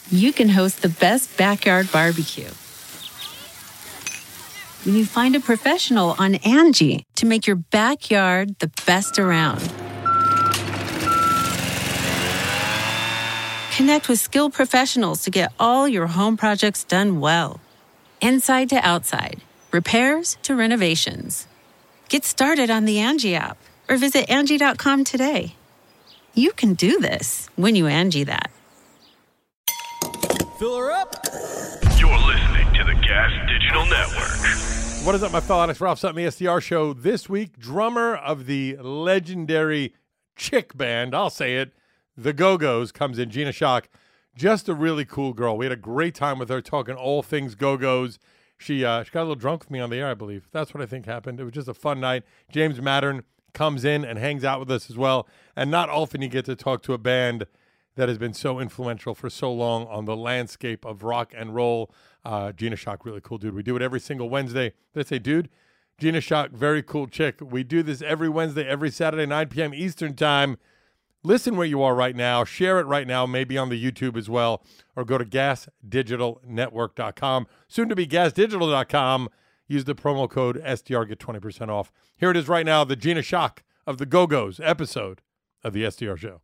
you can host the best backyard barbecue. When you find a professional on Angie to make your backyard the best around. Connect with skilled professionals to get all your home projects done well. Inside to outside, repairs to renovations. Get started on the Angie app or visit Angie.com today. You can do this when you Angie that. Fill her up. You're listening to the Gas Digital Network. What is up, my fellow addicts? Ralph Sutton, the SDR Show. This week, drummer of the legendary chick band, I'll say it, the Go-Go's, comes in, Gina Schock. Just a really cool girl. We had a great time with her talking all things Go-Go's. She got a little drunk with me on the air, I believe. That's what I think happened. It was just a fun night. James Mattern comes in and hangs out with us as well. And not often you get to talk to a band that has been so influential for so long on the landscape of rock and roll. Gina Schock, really cool dude. We do it every single Wednesday. Did I say dude? Gina Schock, very cool chick. We do this every Wednesday, every Saturday, 9 p.m. Eastern time. Listen where you are right now. Share it right now, maybe on the YouTube as well, or go to gasdigitalnetwork.com. Soon to be gasdigital.com. Use the promo code SDR, get 20% off. Here it is right now, the Gina Schock of the Go-Go's episode of the SDR Show.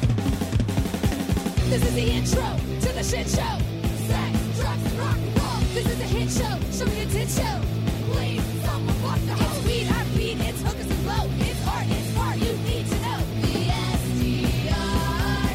This is the intro to the shit show. Sex, drugs, and rock and roll. This is a hit show. Show me a tit show. Please, someone walk the whole. It's weed, our beat, it's hookers and blow. It's art, you need to know. The SDR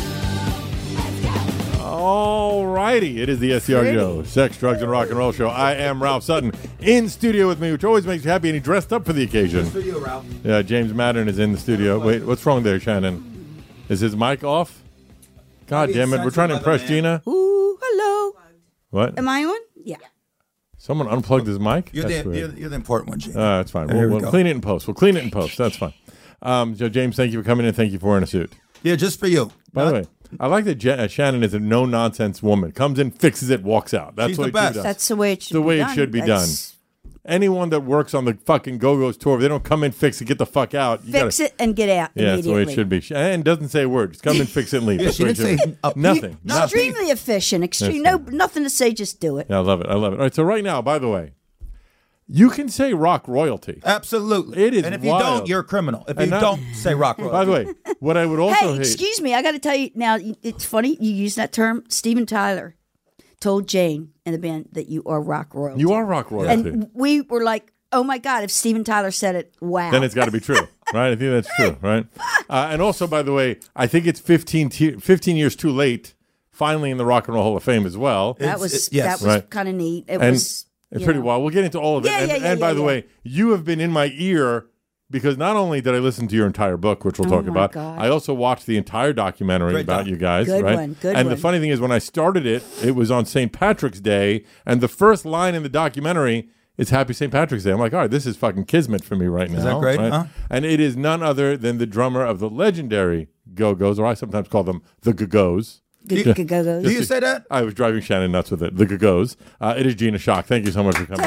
Show. Let's go. All righty. It is the SDR Show. Sex, drugs, and rock and roll show. I am Ralph Sutton. In studio with me, which always makes you happy, and he dressed up for the occasion. Just for you, Ralph. Yeah, James Mattern is in the studio. Wait, what's wrong there, Shannon? Is his mic off? God damn it. We're trying to impress Gina. Ooh, hello. What? Am I on? Yeah. Someone unplugged his mic? You're That's the weird. you're the important one, Gina. That's fine. Here we We'll go. clean it in post. That's fine. So, James, thank you for coming in. Thank you for wearing a suit. Yeah, just for you. By the way, I like that Shannon is a no-nonsense woman. Comes in, fixes it, walks out. That's She's what the best. she does. That's the way it should the be way done. it should be That's- done. Anyone that works on the fucking Go-Go's tour, if they don't come in, fix it, get the fuck out. You Fix it and get out Yeah, that's the way immediately. it should be. And doesn't say a word. Just come in, fix it, and leave. Yeah, That's she what didn't it should say be. nothing. Nothing. Extremely efficient. Extreme. That's No, nothing to say. Just do it. Yeah, I love it. All right, so right now, by the way, you can say rock royalty. Absolutely. It is And if you wild. don't, you're a criminal. If you And don't say rock roll. By the way, what I would also Hey, hate. excuse me. I got to tell you now. It's funny you use that term. Steven Tyler told Jane in the band that you are rock royalty. You are rock royalty. And we were like, oh my God! If Steven Tyler said it, wow. Then it's got to be true, right? I think that's true, right? And also, by the way, I think it's 15 years too late, finally in the Rock and Roll Hall of Fame as well. that was yes. that was Right. kind of neat. It And was. it's you pretty know. wild. We'll get into all of it. Yeah, And by the yeah. way, you have been in my ear because not only did I listen to your entire book, which we'll talk my about, God. I also watched the entire documentary Great about doc. you guys. Good right? one, good And the one. funny thing is, when I started it, it was on St. Patrick's Day, and the first line in the documentary is Happy St. Patrick's Day. I'm like, all right, this is fucking kismet for me right now. that great, right? huh? And it is none other than the drummer of the legendary Go-Go's, or I sometimes call them the Go-Go's. Go. Do you say that? I was driving Shannon nuts with it. The Go-Go's. It is Gina Schock. Thank you so much for coming.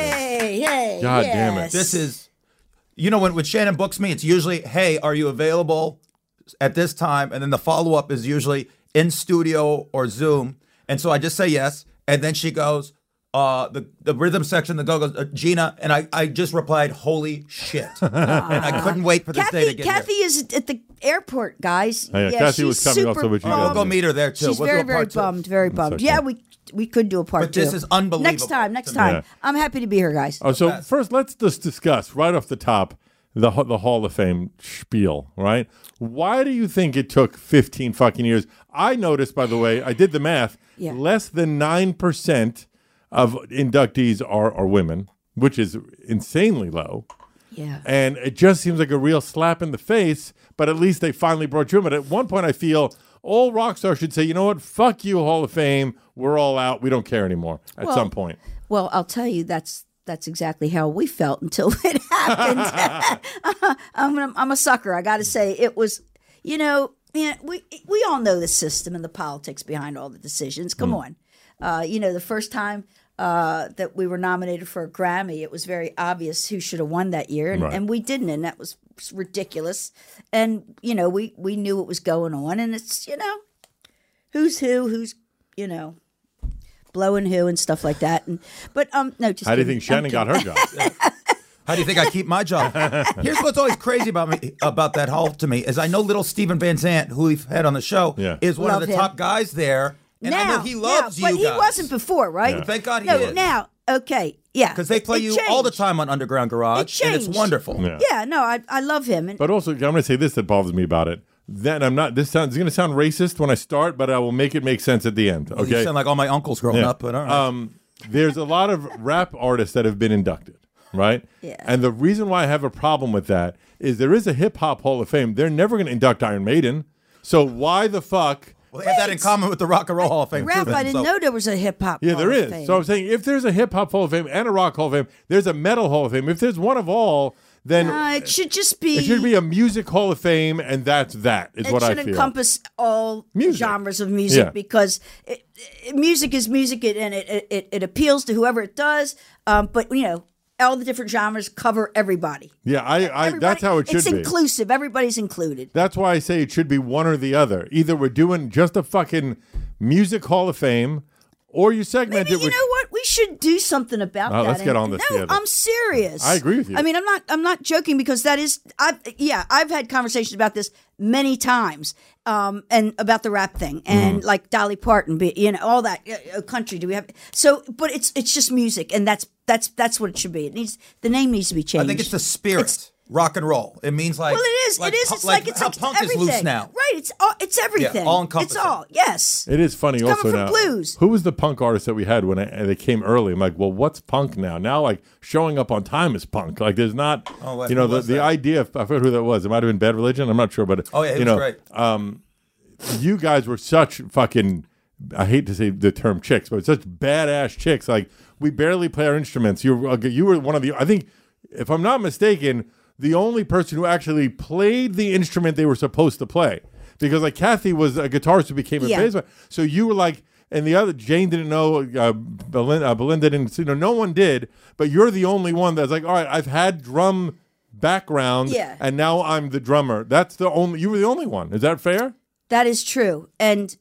Hey, God damn it. yes. This is, when Shannon books me, it's usually, hey, are you available at this time? And then the follow-up is usually in studio or Zoom. And so I just say yes. And then she goes, the rhythm section, the Go-Go's, Gina, and I just replied, holy shit. And I couldn't wait for this day to get Kathy here. is at the airport, guys. Oh, yeah, Kathy was she's coming super also, but you Oh, we'll guys- go meet her there, too. She's We'll do very, a very part two. bummed. Very bummed. okay. Yeah, we could do a part But two. this is unbelievable Next time. to me. Yeah. I'm happy to be here, guys. Oh, so best. first, let's just discuss right off the top the Hall of Fame spiel, right? Why do you think it took 15 fucking years? I noticed, by the way, I did the math. Yeah. Less than 9% of inductees are women, which is insanely low. Yeah. And it just seems like a real slap in the face, but at least they finally brought you in. But at one point, I feel all rock stars should say, you know what? Fuck you, Hall of Fame. We're all out. We don't care anymore at some point. Well, I'll tell you, that's exactly how we felt until it happened. I'm a sucker. I got to say, it was, we all know the system and the politics behind all the decisions. Come on. The first time that we were nominated for a Grammy, it was very obvious who should have won that year, and we didn't, and that was ridiculous. And we knew what was going on, and it's who's who, who's you know, blowing who and stuff like that. But no, just How do you kidding. think Shannon got her job? How do you think I keep my job? Here's what's always crazy about that hall to me is I know little Steven Van Zandt, who we've had on the show, is one Love of the him. top guys there. And I know he loves you but guys. he wasn't before, right? Yeah. Thank God he no, is. Now, okay, yeah. Because they play It you all the changed. time on Underground Garage, and it's changed. wonderful. Yeah. Yeah, no, I love him. And But also, I'm going to say this that bothers me about it. Then I'm not. This sounds going to sound racist when I start, but I will make it make sense at the end. Well, Okay. You sound like all my uncles growing Yeah. up, but all right. There's a lot of rap artists that have been inducted, right? Yeah. And the reason why I have a problem with that is there is a hip hop Hall of Fame. They're never going to induct Iron Maiden. So why the fuck? Well, they have that in common with the Rock and Roll Hall of Fame. Ralph, too, I didn't know there was a hip hop. Yeah, Hall there of is. Fame. So I'm saying if there's a hip hop Hall of Fame and a rock Hall of Fame, there's a metal Hall of Fame. If there's one of all, then it should just be. it should be a music Hall of Fame, and that's that. Is It what I should feel. encompass all Music. genres of music Yeah. because music is music, and it appeals to whoever it does. But you know, all the different genres cover everybody. Yeah, I Everybody- that's how it should it's be. inclusive. Everybody's included. That's why I say it should be one or the other. Either we're doing just a fucking music Hall of Fame, or you segment Maybe it you with. know what? We should do something about Oh, that. let's get on this No, together. I'm serious. I agree with you. I mean, I'm not joking because that is. I've had conversations about this many times, and about the rap thing, and Mm-hmm. like Dolly Parton, you know, all that country. Do we have so? But it's just music, and that's what it should be. It needs the name needs to be changed. I think it's the spirit. Rock and roll. It means like. Well, it is. It is. It's like it's how like punk everything. is loose now. Right. It's everything. all encompassing. It's all. Yes. It is funny It's also coming now. from blues. Who was the punk artist that we had when they came early? I'm like, well, what's punk now? Now, like showing up on time is punk. Like, there's not, Oh, wait, you know, who the was that? idea. I forget who that was. It might have been Bad Religion. I'm not sure, but Oh, yeah, he you was know, great. you guys were such fucking. I hate to say the term chicks, but such badass chicks. Like we barely play our instruments. You were one of the. I think, if I'm not mistaken, the only person who actually played the instrument they were supposed to play. Because like Kathy was a guitarist who became a Yeah. bass player. So you were like, and the other Jane didn't know, Belinda didn't. You know, no one did. But you're the only one that's like, all right, I've had drum background, Yeah. and now I'm the drummer. That's the only. You were the only one. Is that fair? That is true. And,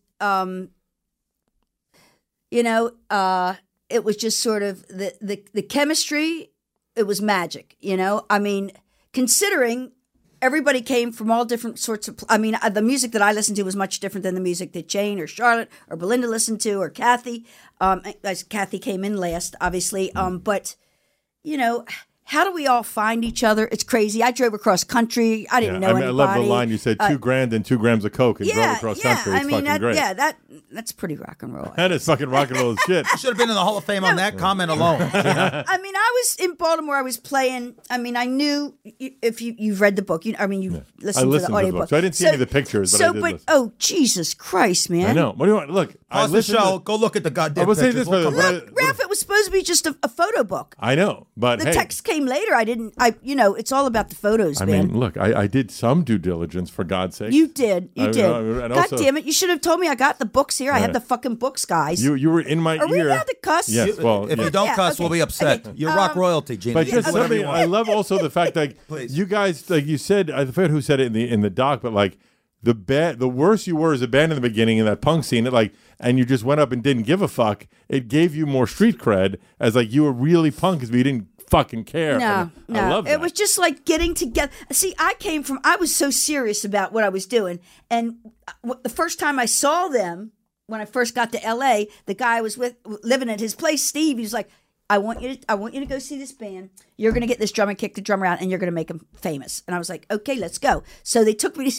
you know, it was just sort of the chemistry, it was magic, you know? I mean, considering everybody came from all different sorts of, the music that I listened to was much different than the music that Jane or Charlotte or Belinda listened to or Kathy. As Kathy came in last, obviously. But, you know, how do we all find each other? It's crazy. I drove across country. I didn't know I anybody. love the line you said: $2,000 and 2 grams of coke and drove across country. It's fucking great. That's pretty rock and roll. That is fucking rock and roll as shit. Should have been in the Hall of Fame on that comment alone. I mean, I was in Baltimore. I was playing. I mean, I knew if you've read the book. You've listened to the audiobook. So I didn't see any of the pictures, but I did listen. Oh, Jesus Christ, man! I know. What do you want? Look, I Pause the listened show. to- Go look at the goddamn I will say pictures. this, We'll brother, come what back. Ralph, it was supposed to be just a photo book. I know, but The hey, text came later. It's all about the photos, I man. mean, look, I did some due diligence for God's sake. You did. You I- did. and God also- damn it! You should have told me. I got the books here. I have Yeah. the fucking books, guys. You were in my Are we ear. allowed to cuss? Yes. Well, If yeah. you don't Yeah, cuss, okay. we'll be upset. Okay. You're rock royalty, Gina. But You can just do whatever something, you want. I love also the fact that Please. you guys, like you said, I forget who said it in the doc, but like the worse you were as a band in the beginning in that punk scene, and you just went up and didn't give a fuck. It gave you more street cred as like you were really punk because we didn't fucking care. No, And I love that. It was just like getting together. See, I was so serious about what I was doing. And the first time I saw them, when I first got to LA, the guy I was with, living at his place, Steve, he was like, I want you to go see this band. You're going to get this drummer, kick the drummer out, and you're going to make him famous. And I was like, okay, let's go. So they took me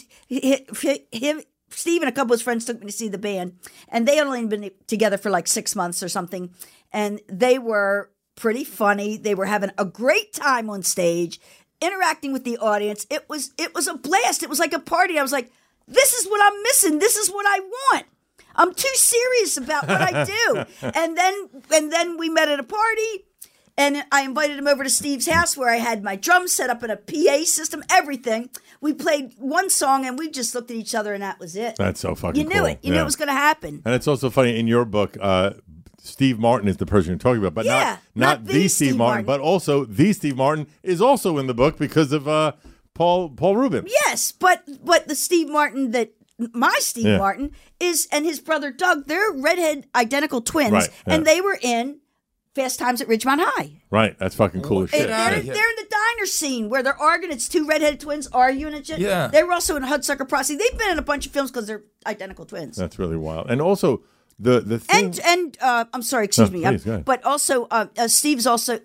to Steve and a couple of his friends took me to see the band, and they had only been together for like 6 months or something. And they were pretty funny. They were having a great time on stage, interacting with the audience. It was a blast. It was like a party. I was like, this is what I'm missing. This is what I want. I'm too serious about what I do. and then we met at a party, and I invited him over to Steve's house where I had my drums set up in a PA system, everything. We played one song, and we just looked at each other, and that was it. That's so fucking You knew cool. it. You knew Yeah. it was going to happen. And it's also funny in your book, Steve Martin is the person you're talking about, but Yeah, not the Steve Martin, but also the Steve Martin is also in the book because of Paul Rubin. Yes, but the Steve Martin that my Steve Yeah. Martin and his brother Doug. They're redhead identical twins, Right, yeah. and they were in Fast Times at Ridgemont High. Right. That's fucking cool as shit. They're outta in here. the diner scene where they're arguing. It's two redheaded twins arguing and shit. Yeah. They were also in Hudsucker Proxy. They've been in a bunch of films because they're identical twins. That's really wild. And also the thing. And I'm sorry, excuse me. please, go ahead. But also, Steve's also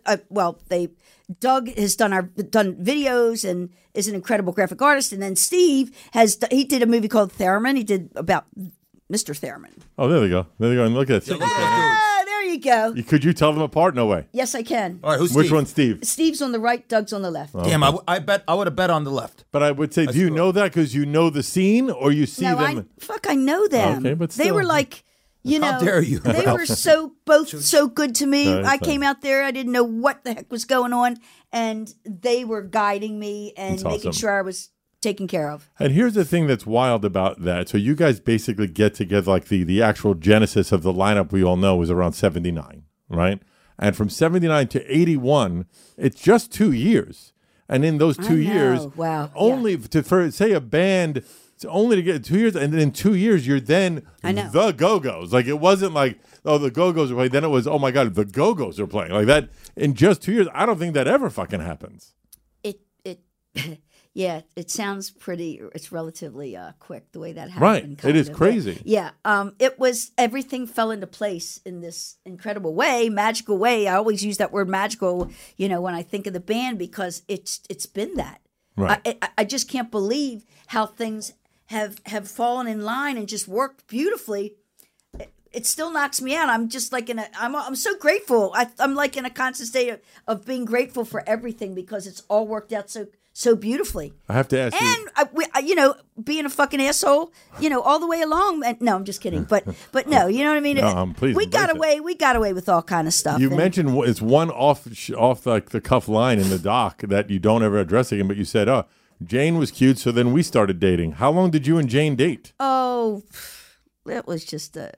Doug has done videos and is an incredible graphic artist, and then Steve he did a movie called Theremin. He did about Mr. Theremin. Oh, there they go. There they go. And look at it. There you go. Could you tell them apart? No way. Yes, I can. All right, who's Which Steve? one's Steve? Steve's on the right, Doug's on the left. Damn, I bet I would have bet on the left. But I would say, do you know that because you know the scene or you see No, them? I know them. Okay, but they still. were like, How dare you, They Ralph. were so good to me. No, that's I fine. came out there, I didn't know what the heck was going on, and they were guiding me and That's making awesome. sure I was taken care of. And here's the thing that's wild about that. So you guys basically get together, like the actual genesis of the lineup we all know was around 79, right? And from 79 to 81, it's just 2 years. And in those 2 years, Wow. only for say a band, it's only to get 2 years, and then in 2 years you're then I know. the Go-Go's. Like it wasn't like, oh, the Go-Go's are playing. Then it was, oh my God, the Go-Go's are playing. Like that in just 2 years. I don't think that ever fucking happens. It yeah, it sounds pretty. It's relatively quick the way that happened. Right. kind It is of. crazy. Yeah, it was everything fell into place in this incredible way, magical way. I always use that word magical, when I think of the band because it's been that. Right. I just can't believe how things have fallen in line and just worked beautifully. It still knocks me out. I'm just like I'm so grateful. I'm like in a constant state of being grateful for everything because it's all worked out so beautifully. I have to ask you. And being a fucking asshole, all the way along. And, no, I'm just kidding. But no, you know what I mean. No, please we got embrace it. away. We got away with all kind of stuff. You And mentioned it's one off like the cuff line in the doc that you don't ever address again, but you said, "Oh, Jane was cute, so then we started dating." How long did you and Jane date? oh, it was just I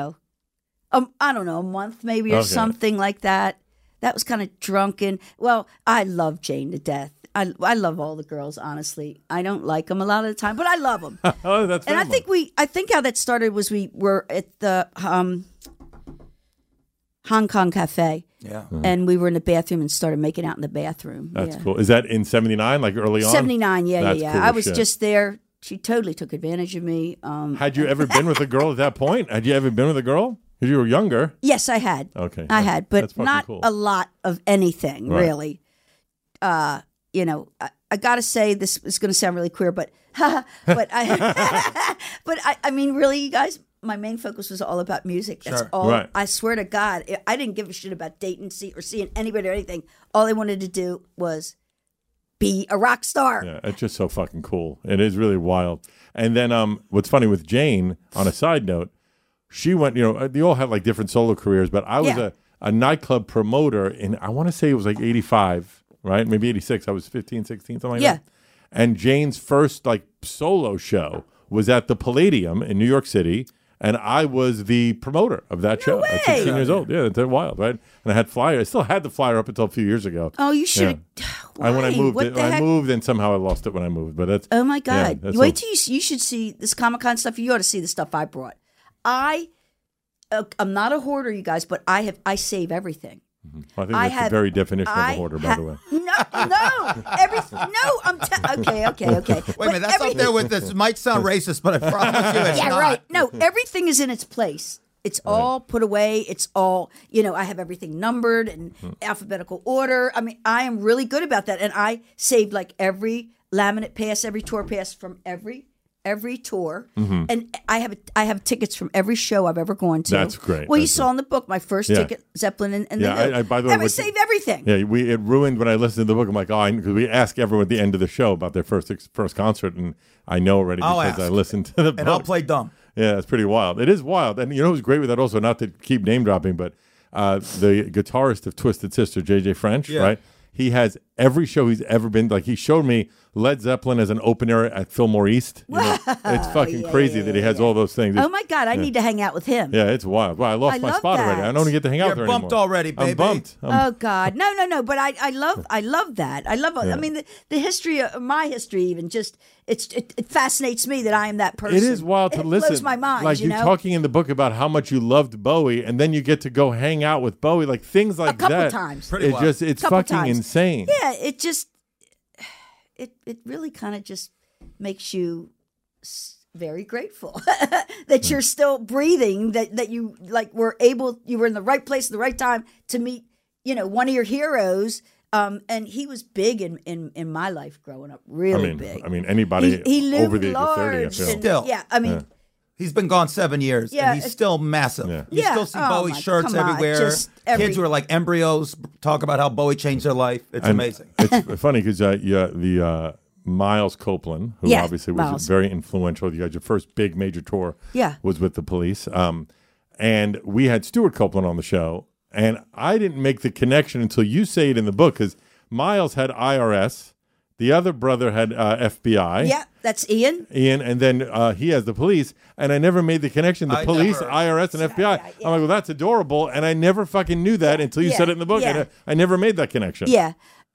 don't know, a month maybe or Okay. something like that. That was kind of drunken. Well, I love Jane to death. I love all the girls, honestly. I don't like them a lot of the time, but I love them. Oh, that's And I family. think how that started was we were at the Hong Kong Cafe. Yeah. And we were in the bathroom and started making out in the bathroom. That's yeah. cool. Is that in 79, like early on? 79, yeah. That's cool I as was shit. just there. She totally took advantage of me. Had you ever been with a girl at that point? Had you ever been with a girl? Because you were younger. Yes, I had. Okay. I had, but That's fucking not cool. a lot of anything, Right. really. I got to say, this is going to sound really queer, but but I mean, really, you guys, my main focus was all about music. That's Sure. all. Right. I swear to God, I didn't give a shit about dating, seeing anybody or anything. All I wanted to do was be a rock star. Yeah, it's just so fucking cool. It is really wild. And then what's funny with Jane, on a side note, she went, they all had like different solo careers, but I was Yeah. a nightclub promoter in, I want to say it was like 85, right? Maybe 86. I was 15, 16, something like Yeah. that. And Jane's first like solo show was at the Palladium in New York City. And I was the promoter of that show at 16 way. years old. Yeah, that's wild, right? And I had flyer. I still had the flyer up until a few years ago. Oh, you should. When I moved, What the I heck? moved, and somehow I lost it when I moved. But that's Oh my God! that's You wait so- till you should see this Comic-Con stuff. You ought to see the stuff I brought. I'm not a hoarder, you guys, but I save everything. I think I that's the have- very definition of I a hoarder, by ha- the way. Okay. Wait a minute, that's up there with this. Might sound racist, but I promise you it's Yeah, not. right. No, everything is in its place. It's all put away. It's all, I have everything numbered and alphabetical order. I mean, I am really good about that. And I saved like every laminate pass, every tour pass from every tour. And I have tickets from every show I've ever gone to. That's great. Well, you That's saw in the book, my first Yeah. ticket, Zeppelin and Yeah, the Who. I by the way, And I what- save everything. Yeah, it ruined when I listened to the book. I'm like, because we ask everyone at the end of the show about their first concert, and I know already I'll because I ask. listened to the book. And I'll play dumb. Yeah, it's pretty wild. It is wild. And who's great with that also, not to keep name dropping, but the guitarist of Twisted Sister, JJ French, Yeah. right? He has every show he's ever been. Like, he showed me Led Zeppelin as an opener at Fillmore East. You know, it's fucking crazy that he has all those things. Oh my God, I need to hang out with him. Yeah, it's wild. Well, I lost my love spot already. that. I don't even get to hang out You're there bumped anymore. already, baby. I'm bumped. Oh God, no! But I love that. I love. I mean, the history of my history, even just it fascinates me that I am that person. It is wild to listen. It blows my mind. Like, you you're know? talking in the book about how much you loved Bowie, and then you get to go hang out with Bowie, like things like couple that. times. Pretty wild. It's Couple fucking times. insane. Yeah, it just it really kind of just makes you very grateful that you're still breathing, that you you were in the right place at the right time to meet, one of your heroes. And he was big in my life growing up, really big. I mean, anybody he lived over the age of 30, I large feel. and- Still. yeah, I mean, He's been gone 7 years, Yeah, and he's still massive. Yeah. You Yeah. still see Oh, Bowie my- shirts come on, everywhere. just every- Kids who are like embryos talk about how Bowie changed their life. It's And amazing. It's funny because the Miles Copeland, who Yeah, obviously was Miles. very influential. You had your first big major tour. Yeah. Was with the Police. And we had Stuart Copeland on the show, and I didn't make the connection until you say it in the book, because Miles had IRS, the other brother had FBI. yeah, that's Ian. Ian, and then he has the Police, and I never made the connection. The I Police, never- IRS, and FBI. yeah. I'm like, well, that's adorable, and I never fucking knew that until you Yeah, said it in the book, yeah. and I never made that connection. Yeah,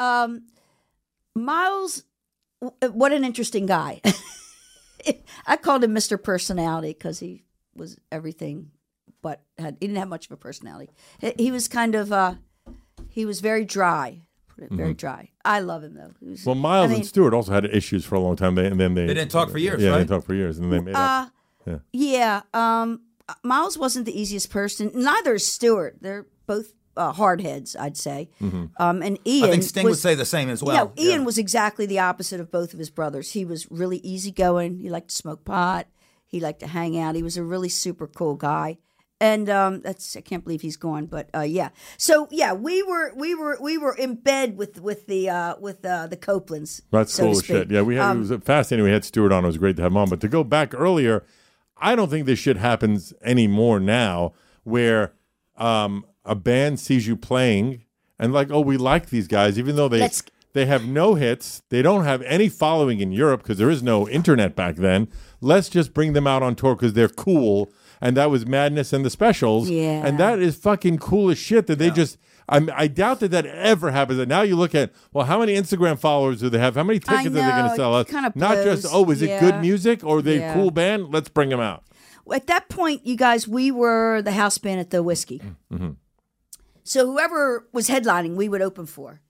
Miles, what an interesting guy. I called him Mr. Personality because he was everything, but he didn't have much of a personality. He was kind of he was very dry. Put it very dry. I love him though. He was- Well, Miles I mean, and Stuart also had issues for a long time. They didn't talk for years, Yeah, right? they didn't talk for years, and then they made up. Yeah. Miles wasn't the easiest person. Neither is Stuart. They're both hard heads, I'd say. And Ian, I think Sting would say the same as well. Ian was exactly the opposite of both of his brothers. He was really easygoing. He liked to smoke pot. He liked to hang out. He was a really super cool guy. And I can't believe he's gone, but yeah. So yeah, we were in bed with the Copelands. That's so cool to as shit. speak. Yeah, we had it was fascinating. We had Stuart on. It was great to have him on. But to go back earlier, I don't think this shit happens anymore now, where a band sees you playing and like, oh, we like these guys, even though they have no hits, they don't have any following in Europe because there is no internet back then. Let's just bring them out on tour because they're cool. And that was Madness and the Specials. Yeah. And that is fucking cool as shit that they just, I doubt that ever happens. And now you look at, well, how many Instagram followers do they have? How many tickets are they going know, to sell us? it kinda Not just, blows. oh, is it good Yeah. music or are they a Yeah. cool band? Let's bring them out. At that point, you guys, we were the house band at the Whiskey. Mm-hmm. So whoever was headlining, we would open for.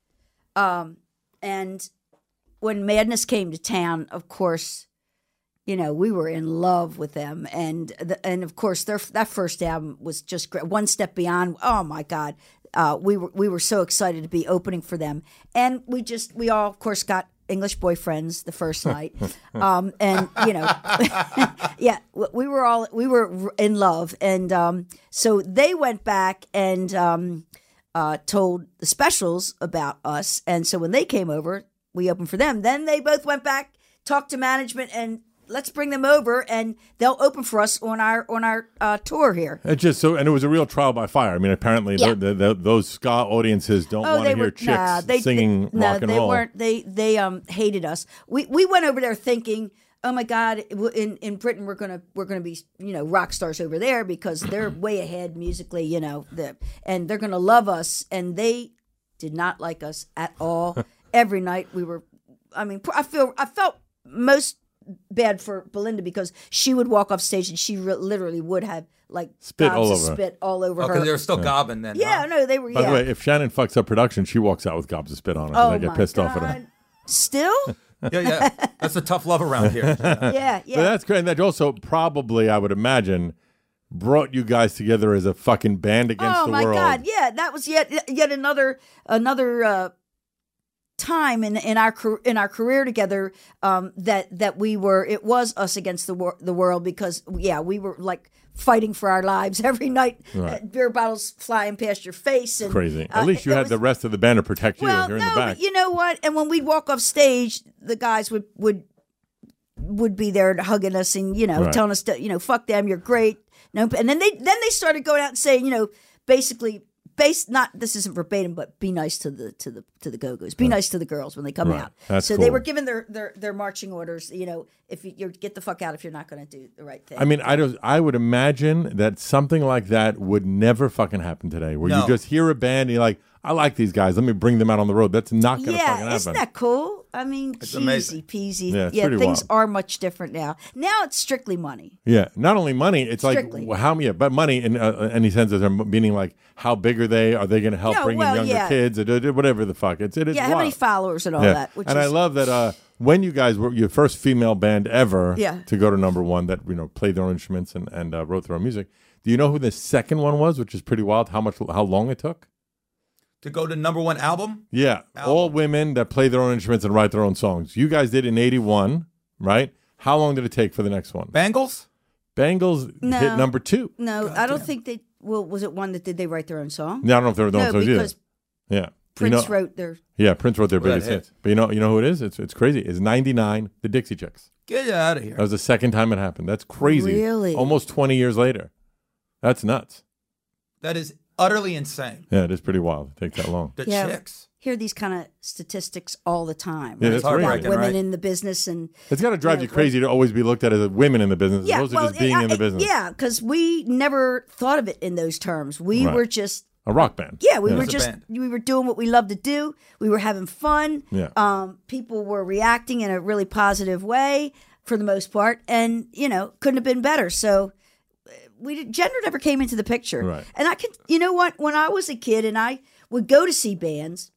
And when Madness came to town, of course, we were in love with them, and of course that first album was just great. One Step Beyond. Oh my God, we were so excited to be opening for them, and we all of course got English boyfriends the first night, and yeah, we were in love, and so they went back and told the Specials about us, and so when they came over, we opened for them. Then they both went back, talked to management, and let's bring them over, and they'll open for us on our tour here. It just and it was a real trial by fire. I mean, apparently Yeah. those ska audiences don't want to hear chicks singing rock and roll. They weren't. They hated us. We went over there thinking, oh my God, in Britain we're gonna be rock stars over there because they're way ahead musically, and they're gonna love us, and they did not like us at all. Every night we were. I mean, I felt most bad for Belinda because she would walk off stage and she literally would have like Spit all gobs of over her. spit all over her. Because they were still gobbing then. Yeah, huh? no, they were. By the Yeah. way, if Shannon fucks up production, she walks out with gobs of spit on her. 'cause Oh I get my pissed God. off at her. Still? Yeah. That's the tough love around here. Yeah, yeah. But that's great. And that also probably, I would imagine, brought you guys together as a fucking band against Oh the my world. God! Yeah, that was yet another time in our career together that we were. It was us against the world because we were like fighting for our lives every night. Right. Beer bottles flying past your face. And, Crazy. At least you it had was- the rest of the band to protect you. Well, You're no, in the back. but you know what? And when we'd walk off stage, the guys would be there hugging us and Right. telling us to fuck them, you're great. No, and then they started going out and saying basically This isn't verbatim, but be nice to the Go-Go's. Be nice to the girls when they come Right. out. That's so they cool. were given their marching orders. If you get the fuck out if you're not going to do the right thing. I mean, I would imagine that something like that would never fucking happen today, where you No. just hear a band and you're like, I like these guys. Let me bring them out on the road. That's not going to fucking happen. Isn't that cool? I mean, It's cheesy amazing. peasy. Yeah, it's pretty things wild. are much different now. Now it's strictly money. Yeah, not only money, it's Strictly. like how many, but money in any sense of meaning like how big are they? Are they going to help No, bring well, in younger yeah. kids or whatever the fuck? It is Yeah, how many wild. followers and all Yeah. that. Which And is, I love that when you guys were your first female band ever Yeah. to go to number one that played their own instruments and wrote their own music. Do you know who the second one was? Which is pretty wild. How long it took? To go to #1 album? Yeah, all women that play their own instruments and write their own songs. You guys did in '81, right? How long did it take for the next one? Bangles? Bangles No. hit number 2. no, I don't think they. Well, was it one that did they write their own song? No, I don't know if they were their own No, songs either. because Yeah, Prince wrote their. Yeah, Prince wrote their Well, that biggest hit. hits. But you know who it is? It's crazy. It's '99, the Dixie Chicks. Get out of here. That was the second time it happened. That's crazy. Really? Almost 20 years later. That's nuts. That is utterly insane. Yeah, it is pretty wild. It takes that long. The Yeah. chicks. Hear these kind of statistics all the time. Yeah, right? that's About heartbreaking, women right? in the business and It's got to drive Yeah, you crazy to always be looked at as women in the business, as opposed to just being in the business. Yeah, because we never thought of it in those terms. We Right. were just A rock band. yeah, we were It's a just band. we were doing what we loved to do. We were having fun. Yeah. People were reacting in a really positive way for the most part, and couldn't have been better. So gender never came into the picture. Right. And I could, you know what? When I was a kid and I would go to see bands,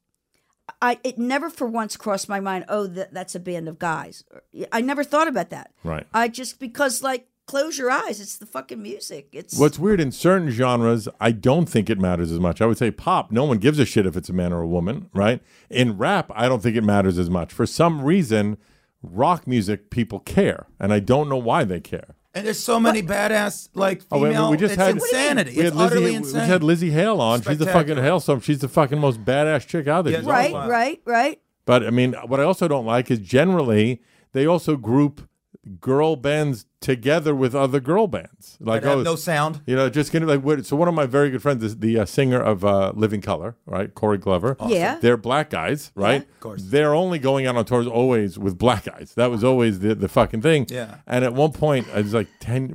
it never for once crossed my mind, oh, that's a band of guys. I never thought about that. Right. I just, because like, close your eyes. It's the fucking music. It's What's weird, in certain genres, I don't think it matters as much. I would say pop, no one gives a shit if it's a man or a woman, right? In rap, I don't think it matters as much. For some reason, rock music, people care. And I don't know why they care. And there's so many badass, like, Oh, wait, female. we just it's had- insanity. We It's had Lizzie, utterly we insane. just had Lizzie Hale on. She's the fucking Spectacular. hailstorm. She's the fucking most badass chick out there. Yeah, She's right, awesome. right. But I mean, what I also don't like is generally they also group girl bands together with other girl bands. Like, But have no sound. just kind of like what? So one of my very good friends is the singer of Living Color, right? Corey Glover. Yeah. They're black guys, right? Of course. They're only going out on tours always with black guys. That was always the fucking thing. Yeah. And at one point, it was like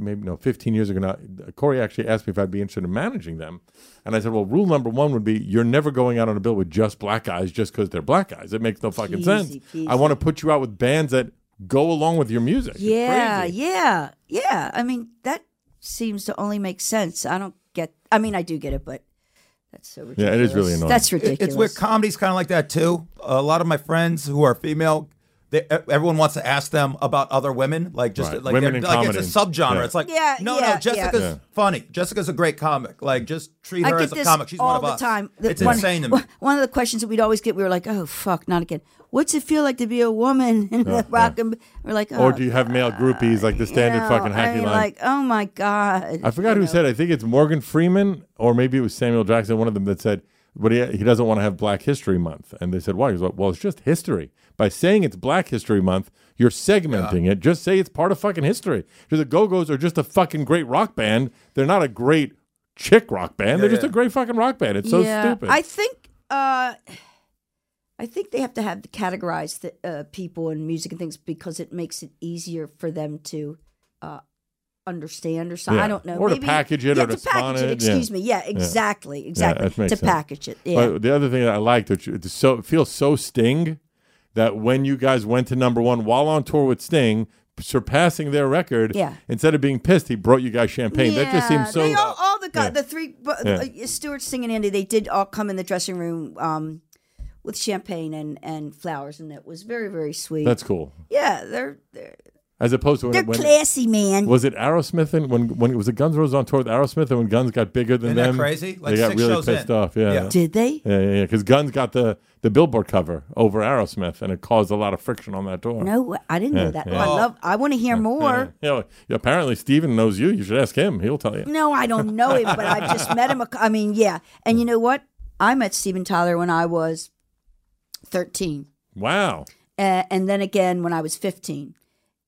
15 years ago now, Corey actually asked me if I'd be interested in managing them. And I said, well, rule number one would be you're never going out on a bill with just black guys just because they're black guys. It makes no fucking Easy sense. peasy. I want to put you out with bands that go along with your music. It's Yeah, crazy. yeah. I mean, that seems to only make sense. I do get it, but that's so ridiculous. Yeah, it is really annoying. That's ridiculous. It's weird. Comedy's kind of like that too. A lot of my friends who are female, everyone wants to ask them about other women, like just Right. like, Women they're- in like comedy. it's a subgenre. Yeah. It's like Yeah, no, yeah, Jessica's yeah. funny. Jessica's a great comic. Like just treat I her get as a this comic. She's all one of the us. time. It's insane to me. One of the questions that we'd always get, we were like, "Oh fuck, not again." What's it feel like to be a woman in the rock and? We're like, oh, Or do you have male groupies like the standard fucking hacky line? Like, oh my god. I forgot who said it. I think it's Morgan Freeman or maybe it was Samuel Jackson, one of them that said, but he doesn't want to have Black History Month. And they said, why? He was like, well, it's just history. By saying it's Black History Month, you're segmenting it. Just say it's part of fucking history. Because the Go-Go's are just a fucking great rock band. They're not a great chick rock band. They're just a great fucking rock band. It's so stupid. I think they have to have categorize the people and music and things because it makes it easier for them to understand or something. Yeah. I don't know. Or to Maybe, package it yeah, or to package spawn it. Excuse me. Yeah, exactly. that makes to sense. package it. Yeah. But the other thing that I liked, which it feels so Sting, that when you guys went to number one while on tour with Sting, surpassing their record, Yeah. instead of being pissed, he brought you guys champagne. That just seems so... They all the guys, Yeah. the three, Yeah. Stuart, Sting, and Andy, they did all come in the dressing room with champagne and flowers, and it was very, very sweet. That's cool. Yeah, they're As opposed to they're when classy, man. was it Aerosmith and when it was the Guns N' Roses on tour with Aerosmith and when Guns got bigger than Isn't that them, crazy? Like they got 6 really shows pissed in. off. Yeah, Yeah. Did they? yeah. Because Guns got the Billboard cover over Aerosmith, and it caused a lot of friction on that tour. No, I didn't know that. yeah. Oh, I want to hear more. Yeah, apparently Steven knows you. You should ask him. He'll tell you. No, I don't know him, but I've just met him. I mean, yeah. And you know what? I met Steven Tyler when I was 13. Wow. And then again when I was 15.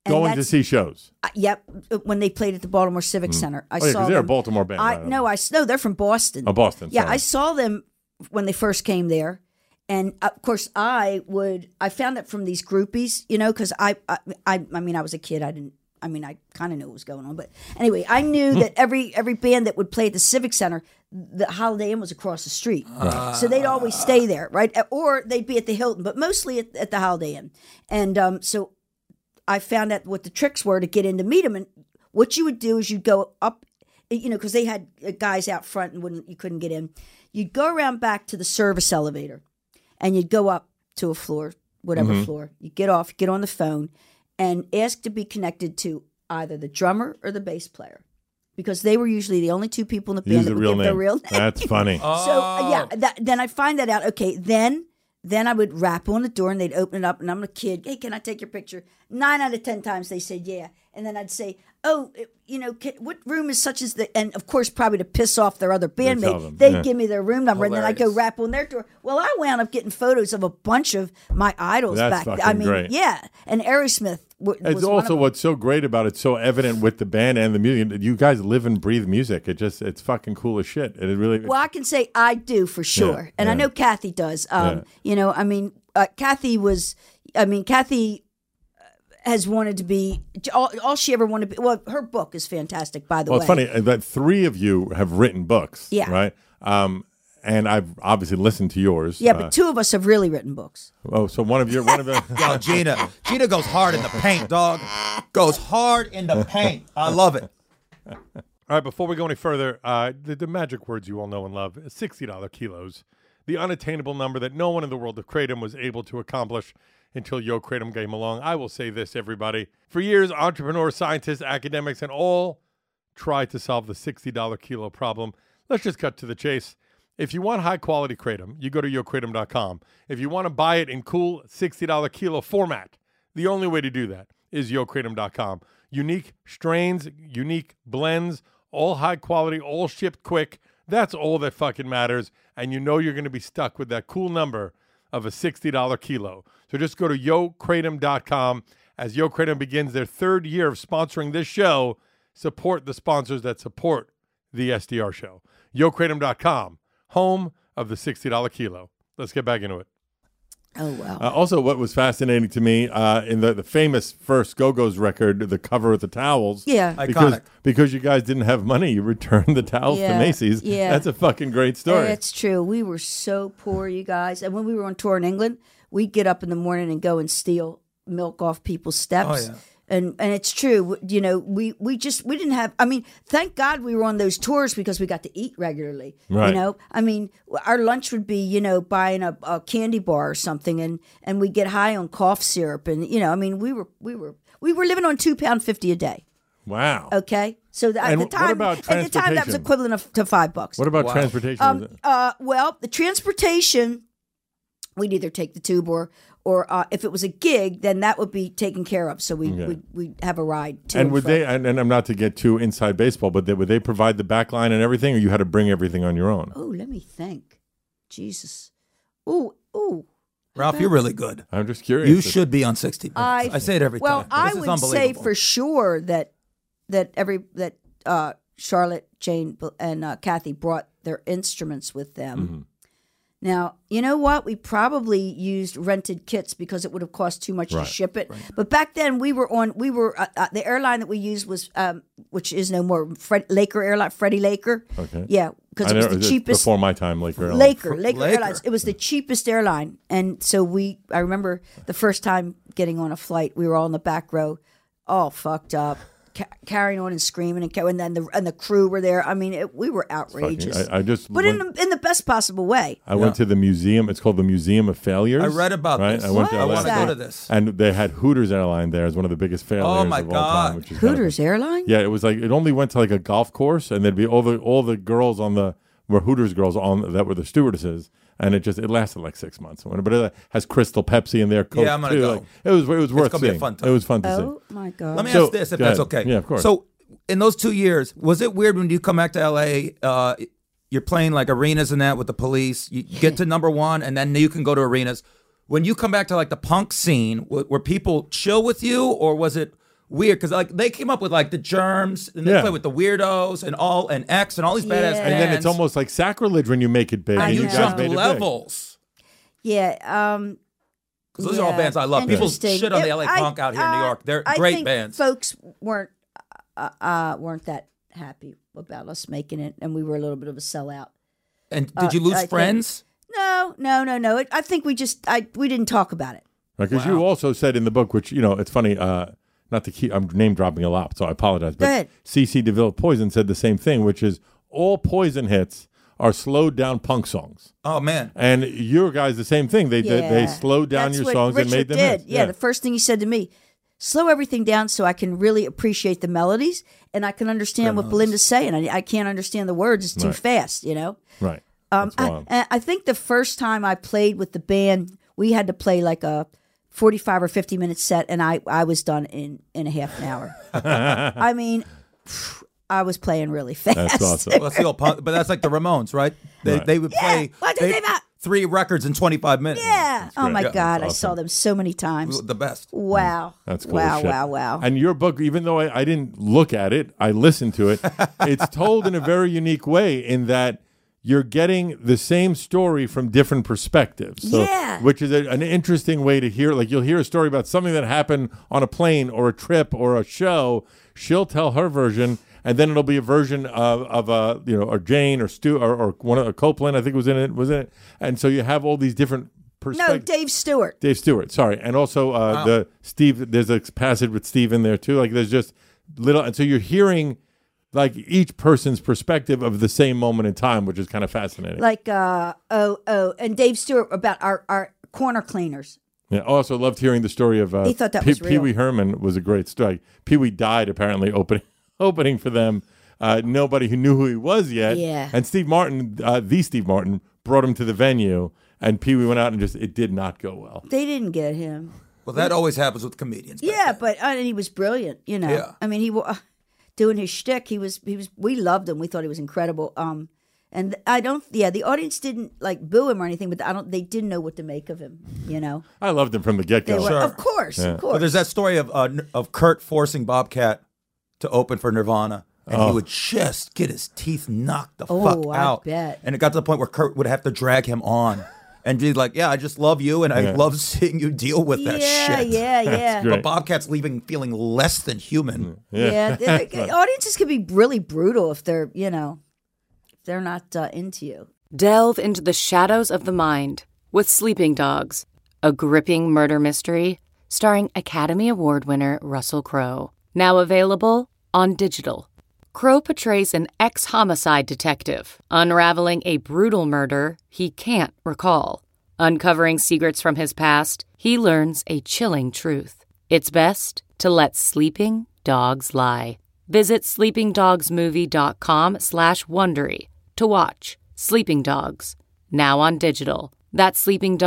And Going to that's- see shows. Yep, when they played at the Baltimore Civic Center, I Oh, yeah, saw 'cause they're a them. Baltimore band. right? No, they're from Boston. Oh, Boston. Yeah, sorry. I saw them when they first came there, and of course I found it from these groupies, because I mean I was a kid. I kind of knew what was going on, but anyway, I knew that every band that would play at the Civic Center, the Holiday Inn was across the street, so they'd always stay there, right? Or they'd be at the Hilton, but mostly at the Holiday Inn, and so I found out what the tricks were to get in to meet them. And what you would do is you'd go up, because they had guys out front and you couldn't get in. You'd go around back to the service elevator, and you'd go up to a floor, whatever floor. You get off, get on the phone, and ask to be connected to either the drummer or the bass player, because they were usually the only two people in the band Use that the would real give name. their real name. That's funny. So then I'd find that out. Okay, then I would rap on the door and they'd open it up, and I'm a kid. Hey, can I take your picture? 9 out of 10 times they said yeah, and then I'd say, oh, what room is such as the? And of course, probably to piss off their other tell them, bandmate, they'd yeah. give me their room number, and then I'd go Hilarious. rap on their door. Well, I wound up getting photos of a bunch of my idols That's back. fucking great. Yeah, and Aerosmith. Was It's one also of what's so great about it, so evident with the band and the music. You guys live and breathe music. It's fucking cool as shit. It really. Well, I can say I do for sure, and I yeah. know Kathy does. Kathy has wanted to be all she ever wanted to be. Well, her book is fantastic, by the Well, way. it's funny that 3 of you have written books. Yeah. Right. And I've obviously listened to yours. Yeah, but 2 of us have really written books. So one of the. Yo, Gina goes hard in the paint, dog. Goes hard in the paint. I love it. All right, before we go any further, the magic words you all know and love, $60 kilos, the unattainable number that no one in the world of Kratom was able to accomplish until Yo Kratom came along. I will say this, everybody. For years, entrepreneurs, scientists, academics, and all tried to solve the $60 kilo problem. Let's just cut to the chase. If you want high-quality Kratom, you go to YoKratom.com. If you want to buy it in cool $60 kilo format, the only way to do that is YoKratom.com. Unique strains, unique blends, all high quality, all shipped quick. That's all that fucking matters. And you know you're going to be stuck with that cool number of a $60 kilo. So just go to YoKratom.com. As Yo Kratom begins their 3rd year of sponsoring this show, support the sponsors that support the SDR show. YoKratom.com, home of the $60 kilo. Let's get back into it. Oh, wow. Also, what was fascinating to me in the famous first Go-Go's record, the cover with the towels. Yeah. Iconic. Because you guys didn't have money, you returned the towels to Yeah, Macy's. yeah. That's a fucking great story. It's true. We were so poor, you guys. And when we were on tour in England, we'd get up in the morning and go and steal milk off people's steps. Oh, yeah. And it's true. We didn't have, thank God we were on those tours because we got to eat regularly. Right. Our lunch would be, buying a candy bar or something, and we'd get high on cough syrup, and we were living on £2.50 a day. Wow. Okay, so at And the what time, about at the time that was transportation? equivalent to $5. What about Wow. transportation? Well, the transportation, we'd either take the tube or if it was a gig, then that would be taken care of. So we'd have a ride to And would from. they? And I'm not to get too inside baseball, but would they provide the back line and everything, or you had to bring everything on your own? Oh, let me think. Jesus. Oh. Ralph, you're really good. I'm just curious. You should be on 60 minutes. I I say it every well, time. but I this is would say unbelievable. for sure that Charlotte, Jane, and Kathy brought their instruments with them. Mm-hmm. Now, you know what? We probably used rented kits because it would have cost too much Right. to ship it. But back then, the airline that we used was, which is no more, Laker Airline, Freddie Laker. Okay. Yeah, because it was the cheapest. Before my time, Laker. Laker Laker. Airlines. It was the cheapest airline, and so I remember the first time getting on a flight, we were all in the back row, all fucked up, carrying on and screaming, and then the crew were there. We were outrageous. I just but went, in the best possible way. I went to the museum. It's called the Museum of Failures. I read about right? this. I went What? there I What want is to go that? to this. and they had Hooters Airline there as one of the biggest failures Oh, my of all God. time. Which is kind of- Hooters Airline? Yeah, it was like it only went to like a golf course, and there'd be all the girls were Hooters girls on that were the stewardesses, and it lasted like 6 months. But it has Crystal Pepsi in there. Coke Yeah, I'm gonna too. go. Like, it was worth gonna be a seeing. fun time. It was fun to see. Oh my God. Let me So, ask this, if go that's ahead. okay. Yeah, of course. So, in those 2 years, was it weird when you come back to LA? You're playing like arenas and that with the police. You get to number one, and then you can go to arenas. When you come back to like the punk scene, were people chill with you, or was it weird because like they came up with like the Germs and they Yeah. play with the Weirdos and X and all these badass Yeah. bands. And then it's almost like sacrilege when you make it big. I and you you know. guys jump made it big. levels. Yeah. 'Cause those are all bands I love. People Interesting. shit on the LA Punk out here in New York. They're I great think bands. Folks weren't that happy about us making it, and we were a little bit of a sellout. And did you lose I think- friends? No. I think we didn't talk about it. Because you also said in the book, which, it's funny, not to keep, I'm name dropping a lot, so I apologize. But ahead. CC DeVille Poison said the same thing, which is all Poison hits are slowed down punk songs. Oh man. And your guys, the same thing. They slowed down That's your what songs and Richard made them did. hits. Yeah, the first thing he said to me, slow everything down so I can really appreciate the melodies and I can understand what Belinda's saying. I can't understand the words. It's too Right. fast, Right. That's wild. I think the first time I played with the band, we had to play like a 45 or 50-minute set, and I was done in a half an hour. I mean, I was playing really fast. That's awesome. Well, that's the old punk, but that's like the Ramones, right? They would play What did they not- 3 records in 25 minutes. Yeah. Oh my great. God, That's I saw awesome. them so many times. The best. Wow. That's cool. as Wow. shit. And your book, even though I didn't look at it, I listened to it. It's told in a very unique way in that you're getting the same story from different perspectives. So, Yeah. Which is an interesting way to hear. Like you'll hear a story about something that happened on a plane or a trip or a show. She'll tell her version, and then it'll be a version of or Jane or Stu or one of Copeland. I think was in it. And so you have all these different No, perspectives. Dave Stewart. Dave Stewart, sorry, and also the Steve. There's a passage with Steve in there too. Like there's just little, and so you're hearing like each person's perspective of the same moment in time, which is kind of fascinating. Like, and Dave Stewart about our corner cleaners. Yeah. Also loved hearing the story of He thought that was Pee Wee real. Herman was a great story. Pee Wee died apparently opening for them. Nobody who knew who he was yet. Yeah. And Steve Martin, the Steve Martin, brought him to the venue, and Pee Wee went out and it did not go well. They didn't get him. Well, that always happens with comedians. back Yeah, then. but and he was brilliant. Yeah. I mean, he doing his shtick. He was. We loved him. We thought he was incredible. And the audience didn't like boo him or anything, but they didn't know what to make of him. I loved him from the get They go. were, Sure. of course. Well, there's that story of Kurt forcing Bobcat to open for Nirvana. And he would just get his teeth knocked the fuck I out. bet. And it got to the point where Kurt would have to drag him on. And be like, yeah, I just love you, and I love seeing you deal with that shit. Yeah. great. But Bobcat's leaving feeling less than human. Yeah. Audiences can be really brutal if they're if they're not into you. Delve into the shadows of the mind with Sleeping Dogs, a gripping murder mystery starring Academy Award winner Russell Crowe. Now available on digital. Crowe portrays an ex-homicide detective, unraveling a brutal murder he can't recall. Uncovering secrets from his past, he learns a chilling truth. It's best to let sleeping dogs lie. Visit sleepingdogsmovie.com/Wondery to watch Sleeping Dogs, now on digital. That's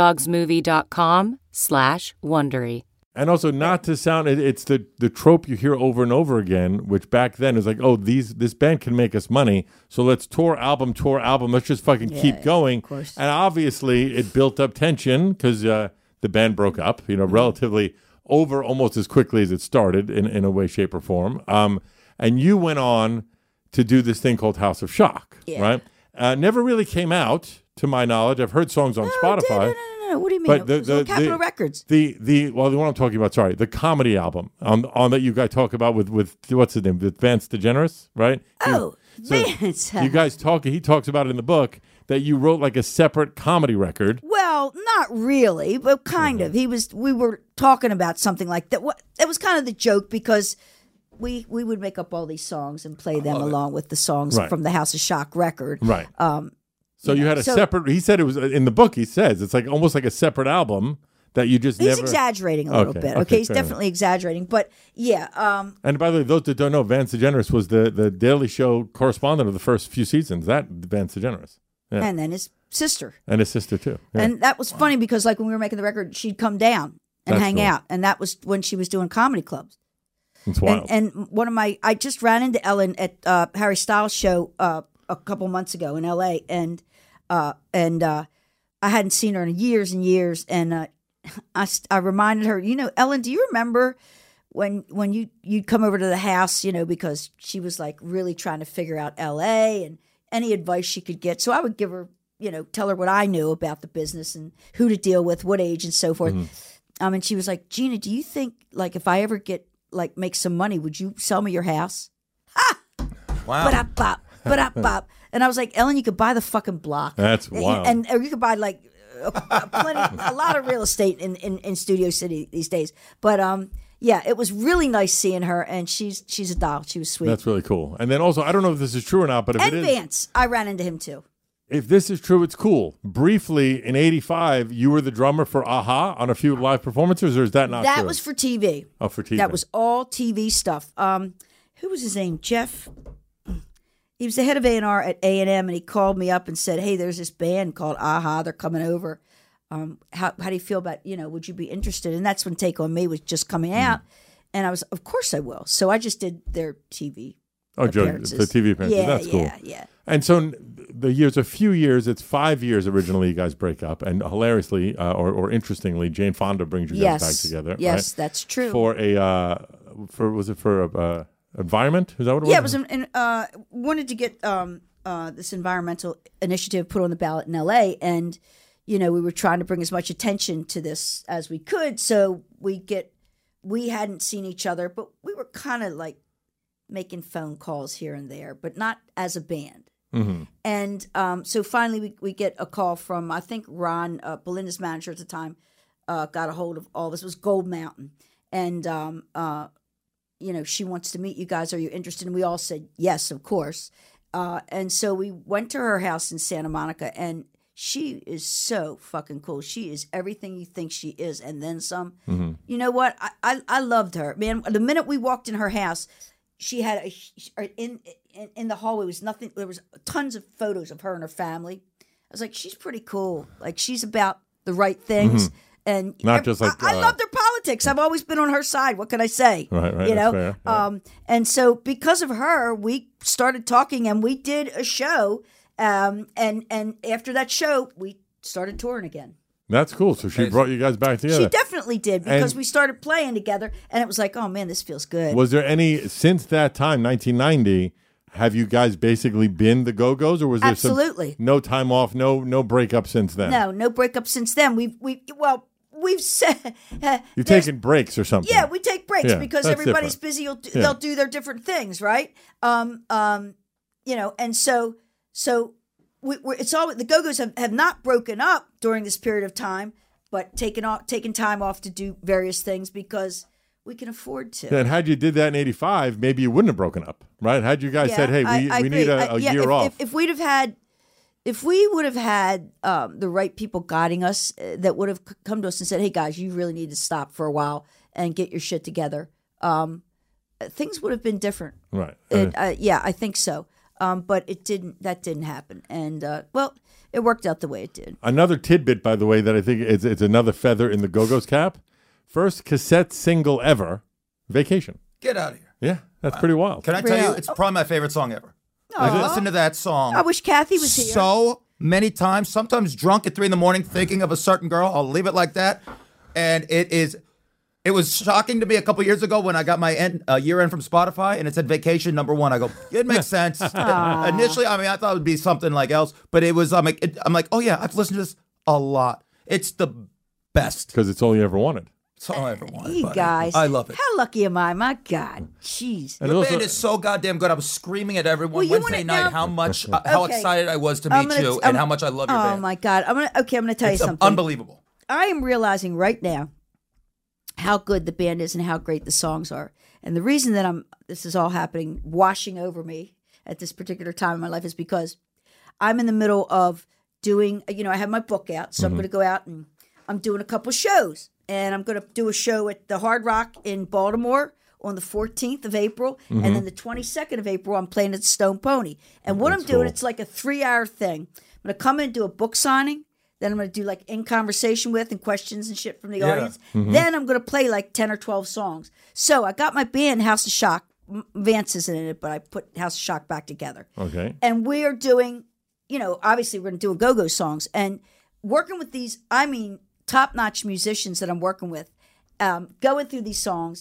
sleepingdogsmovie.com/Wondery. And also, not to sound, it's the trope you hear over and over again, which back then is like, oh, this band can make us money, so let's tour album. Let's just fucking keep going. Of course. And obviously, it built up tension because the band broke up, relatively over almost as quickly as it started in a way, shape, or form. And you went on to do this thing called House of Shock, right? Never really came out, to my knowledge. I've heard songs on Spotify. No. What do you mean? But It was on Capitol Records. The one I'm talking about, the comedy album on that you guys talk about with what's his name, with Vance DeGeneres, right? Vance. You guys he talks about it in the book that you wrote like a separate comedy record. Well, not really, but kind of. We were talking about something like that. It was kind of the joke because we would make up all these songs and play them along with the songs Right. from the House of Shock record. Right. So you had a separate. He said it was in the book. He says it's like almost like a separate album that you just He's never. exaggerating a little bit. Okay, he's fair enough. definitely exaggerating, but yeah. And by the way, those that don't know, Vance DeGeneres was the Daily Show correspondent of the first few seasons. That Vance DeGeneres, yeah. And then his sister. And his sister too. Yeah. And that was funny because like when we were making the record, she'd come down and That's hang cool. out, and that was when she was doing comedy clubs. It's wild. And one of I just ran into Ellen at Harry Styles' show a couple months ago in L.A. and I hadn't seen her in years and years, and I reminded her, Ellen, do you remember when you'd come over to the house, because she was like really trying to figure out LA and any advice she could get. So I would give her, tell her what I knew about the business and who to deal with, what age and so forth. And she was like, Gina, do you think like if I ever get like make some money, would you sell me your house? Wow. Ba-da-bop. And I was like, Ellen, you could buy the fucking block. That's wild. Or you could buy like a lot of real estate in Studio City these days. But yeah, it was really nice seeing her, and she's a doll. She was sweet. That's really cool. And then also, I don't know if this is true or not, but if and it is, Vance, I ran into him too. if this is true, it's cool. Briefly, in '85, you were the drummer for Aha on a few live performances, or is that not true? That was for TV. Oh, for TV. That was all TV stuff. Who was his name? Jeff. He was the head of A&R at A&M, and he called me up and said, "Hey, there's this band called Aha. They're coming over. How do you feel about, would you be interested?" And that's when Take On Me was just coming out. And I was, of course I will. So I just did their TV appearances. The TV appearances. Yeah, That's cool. Yeah. And so a few years, it's 5 years originally you guys break up. And hilariously, or interestingly, Jane Fonda brings you guys back together. Yes, right? that's true. For environment? Is that what it was? Yeah, it was wanted to get this environmental initiative put on the ballot in LA, and we were trying to bring as much attention to this as we could. So we hadn't seen each other, but we were kind of like making phone calls here and there, but not as a band. Mm-hmm. And so finally we get a call from, I think Ron, Belinda's manager at the time, got a hold of all this. It was Gold Mountain. And, she wants to meet you guys. Are you interested? And we all said, yes, of course. And so we went to her house in Santa Monica, and she is so fucking cool. She is everything you think she is, and then some. Mm-hmm. You know what? I loved her, man. The minute we walked in her house, she had in the hallway was nothing. There was tons of photos of her and her family. I was like, she's pretty cool. Like, she's about the right things. Mm-hmm. And not just like I loved her politics. I've always been on her side. What can I say? Right. That's fair. Yeah. And so because of her, we started talking, and we did a show. And after that show, we started touring again. That's cool. So she brought you guys back together. She definitely did, because we started playing together, and it was like, oh man, this feels good. Was there any, since that time, 1990, have you guys basically been the Go-Go's, or was there Absolutely. No time off, no breakup since then? No breakup since then. We've said you've taken breaks or something. Yeah, we take breaks because everybody's different. busy. They'll do their different things, right? And so it's all the Go-Go's have not broken up during this period of time, but taken time off to do various things because we can afford to. And had you did that in '85, maybe you wouldn't have broken up, right? Had you guys said, "Hey, we need a year off." If we would have had the right people guiding us, that would have come to us and said, "Hey guys, you really need to stop for a while and get your shit together," things would have been different. Right. I think so. But it didn't. That didn't happen, and it worked out the way it did. Another tidbit, by the way, that I think it's another feather in the Go-Go's cap. First cassette single ever, "Vacation." Get out of here. Yeah, that's pretty wild. Can I tell you, it's probably my favorite song ever. I listen to that song. I wish Kathy was here. So many times, sometimes drunk at 3 a.m, thinking of a certain girl. I'll leave it like that. And it was shocking to me a couple years ago when I got my year end from Spotify and it said "Vacation" #1. I go, it makes sense. Initially, I thought it would be something like else, but it was. I'm like, oh yeah, I've listened to this a lot. It's the best because it's all you ever wanted. It's all I ever wanted. You buddy. guys, I love it. How lucky am I? My God, jeez. The band is so goddamn good. I was screaming at everyone Wednesday night how excited I was to meet you and how much I love your band. Oh my God, I'm gonna tell you something. Unbelievable. I am realizing right now how good the band is and how great the songs are. And the reason that this is all happening, washing over me at this particular time in my life, is because I'm in the middle of doing, I have my book out, so I'm going to go out and I'm doing a couple shows. And I'm going to do a show at the Hard Rock in Baltimore on the 14th of April. And then the 22nd of April, I'm playing at Stone Pony. And what I'm doing, it's like a 3-hour thing. I'm going to come in and do a book signing. Then I'm going to do like in conversation with and questions and shit from the audience. Then I'm going to play like 10 or 12 songs. So I got my band House of Shock. Vance isn't in it, but I put House of Shock back together. Okay. And we are doing, obviously we're going to do a Go-Go songs. And working with these, top-notch musicians that I'm working with, going through these songs,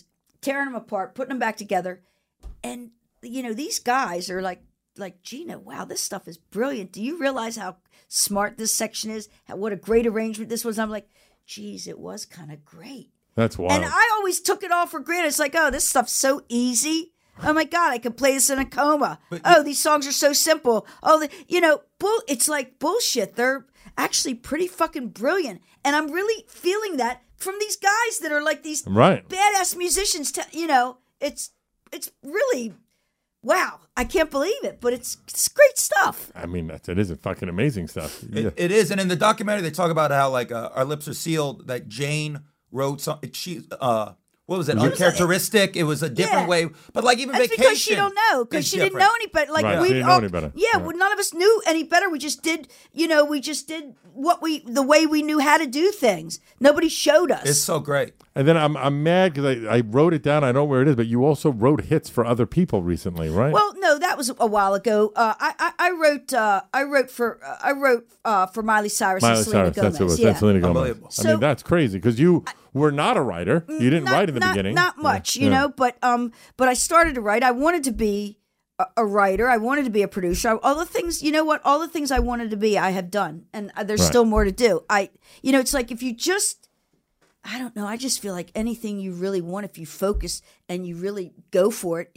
tearing them apart, putting them back together. And, these guys are like, Gina, wow, this stuff is brilliant. Do you realize how smart this section is? What a great arrangement this was. I'm like, geez, it was kind of great. That's wild. And I always took it all for granted. It's like, oh, this stuff's so easy. Oh my God, I could play this in a coma. These songs are so simple. It's like bullshit. They're actually pretty fucking brilliant. And I'm really feeling that from these guys that are like these badass musicians. It's really, wow. I can't believe it, but it's great stuff. I mean, it is fucking amazing stuff. It is. And in the documentary, they talk about how like Our Lips Are Sealed, that Jane wrote something. What was it? Uncharacteristic. It was a different way. But like even That's Vacation. because she don't know. Because she didn't know any better. Like Right, we she didn't know any better. Yeah, well, none of us knew any better. We just did. We just did the way we knew how to do things. Nobody showed us. It's so great. And then I'm mad because I wrote it down. I know where it is, but you also wrote hits for other people recently, right? Well, no, that was a while ago. I wrote for Miley Cyrus and Selena Gomez. That's what it was. Yeah. That's Selena Gomez. Unbelievable. I mean, that's crazy because you were not a writer. You didn't write in the beginning. Not much, but I started to write. I wanted to be a writer. I wanted to be a producer. All the things, all the things I wanted to be, I have done, and there's still more to do. It's like if you just, I don't know. I just feel like anything you really want, if you focus and you really go for it,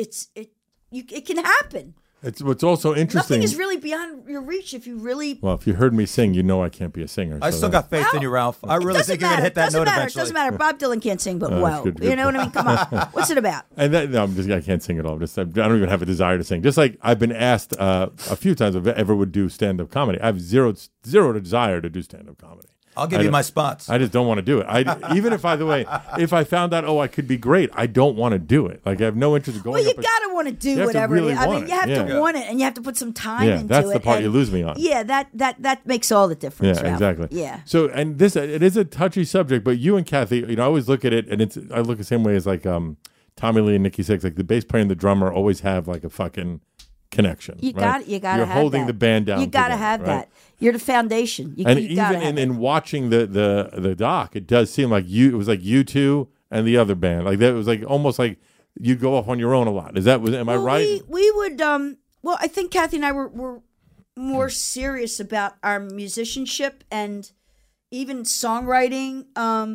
it can happen. It's what's also interesting. Nothing is really beyond your reach if you really. Well, if you heard me sing, you know I can't be a singer. I still got faith in you, Ralph. I really think you're going to hit that note eventually. It doesn't matter. Bob Dylan can't sing, but good you know what I mean? Come on. What's it about? And I can't sing at all. I don't even have a desire to sing. Just like I've been asked a few times if I ever would do stand-up comedy. I have zero desire to do stand-up comedy. I'll give you my spots. I just don't want to do it. Even if, by the way, if I found out, I could be great, I don't want to do it. Like I have no interest in going. Well, you got to want to do whatever it is. I mean, you have to want it, and you have to put some time into it. That's the part you lose me on. Yeah, that makes all the difference. Yeah, Ralph. exactly. Yeah. So, and it is a touchy subject, but you and Kathy, I always look at it, and I look the same way as like Tommy Lee and Nikki Sixx. Like the bass player and the drummer always have like a fucking connection. You got it. You got to You're have holding that. the band down. You got to together, have right? that. You're the foundation. And even in watching the doc, it does seem like it was like you two and the other band. Like that was like almost like you go off on your own a lot. Am I right? We would well, I think Kathy and I were more serious about our musicianship and even songwriting.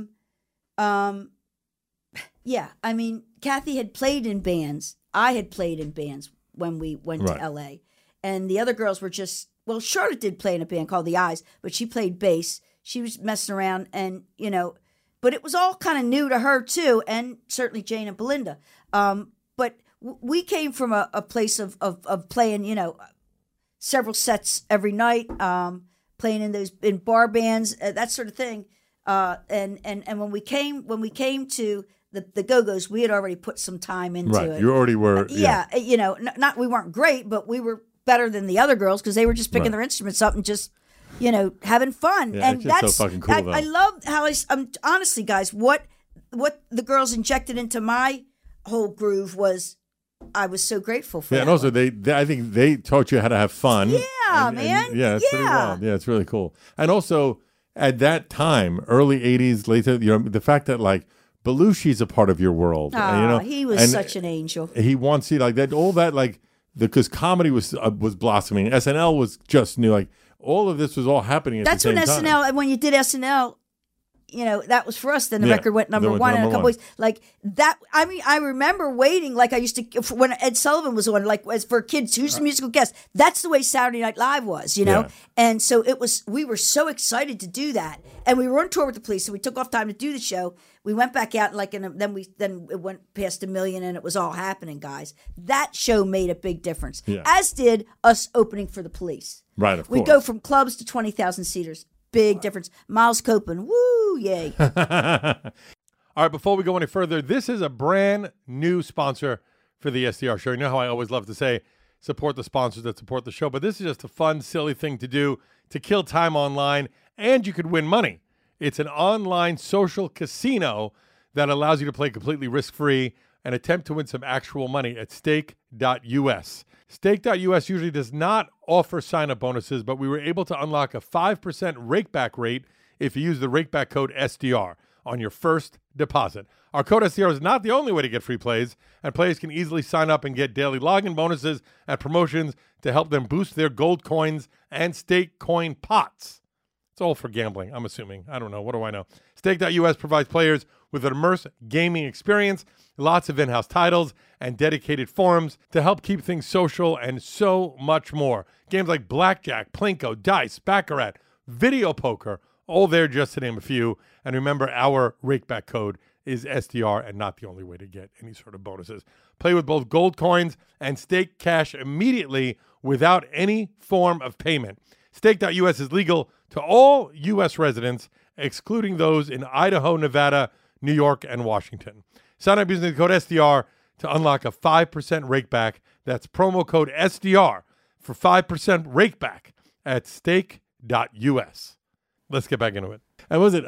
Yeah, I mean, Kathy had played in bands. I had played in bands when we went to LA. And the other girls were just, well, Charlotte did play in a band called The Eyes, but she played bass. She was messing around and, but it was all kind of new to her too, and certainly Jane and Belinda. But we came from a place of playing, several sets every night, playing in bar bands, that sort of thing. And when we came to the Go-Go's, we had already put some time into it. You already were. Not we weren't great, but we were better than the other girls because they were just picking their instruments up and just, having fun. Yeah, and that's that's so fucking cool. I love how honestly, guys, what the girls injected into my whole groove was. I was so grateful for. Yeah, and also I think they taught you how to have fun. Yeah, man. Yeah, it's pretty wild. Yeah, it's really cool. And also at that time, early '80s, later, the fact that like Belushi's a part of your world. He was such an angel. He wants you like that. All that like because comedy was blossoming. SNL was just new. Like all of this was all happening at the same time. That's when SNL. And when you did SNL. That was for us. Then the record went number one in a couple weeks. Like that. I mean, I remember waiting. Like I used to when Ed Sullivan was on. Like as for kids, who's the musical guest? That's the way Saturday Night Live was. And so it was. We were so excited to do that, and we were on tour with the Police, so we took off time to do the show. We went back out then it went past 1 million, and it was all happening, guys. That show made a big difference. Yeah. As did us opening for the Police. Right. Of course. We go from clubs to 20,000 seaters. Big difference. Miles Copeland, woo, yay. All right, before we go any further, this is a brand new sponsor for the SDR show. You know how I always love to say support the sponsors that support the show, but this is just a fun, silly thing to do to kill time online, and you could win money. It's an online social casino that allows you to play completely risk-free and attempt to win some actual money at stake.us. Stake.us usually does not offer sign-up bonuses, but we were able to unlock a 5% rakeback rate if you use the rakeback code SDR. on your first deposit. Our code SDR is not the only way to get free plays, and players can easily sign up and get daily login bonuses and promotions to help them boost their gold coins and stake coin pots. It's all for gambling, I'm assuming. I don't know. What do I know? Stake.us provides players with an immersive gaming experience, lots of in-house titles, and dedicated forums to help keep things social and so much more. Games like Blackjack, Plinko, Dice, Baccarat, Video Poker, all there just to name a few. And remember, our rakeback code is SDR and not the only way to get any sort of bonuses. Play with both gold coins and stake cash immediately without any form of payment. Stake.us is legal to all U.S. residents, excluding those in Idaho, Nevada, New York, and Washington. Sign up using the code SDR to unlock a 5% rakeback. That's promo code SDR for 5% rakeback at stake.us. Let's get back into it. And was it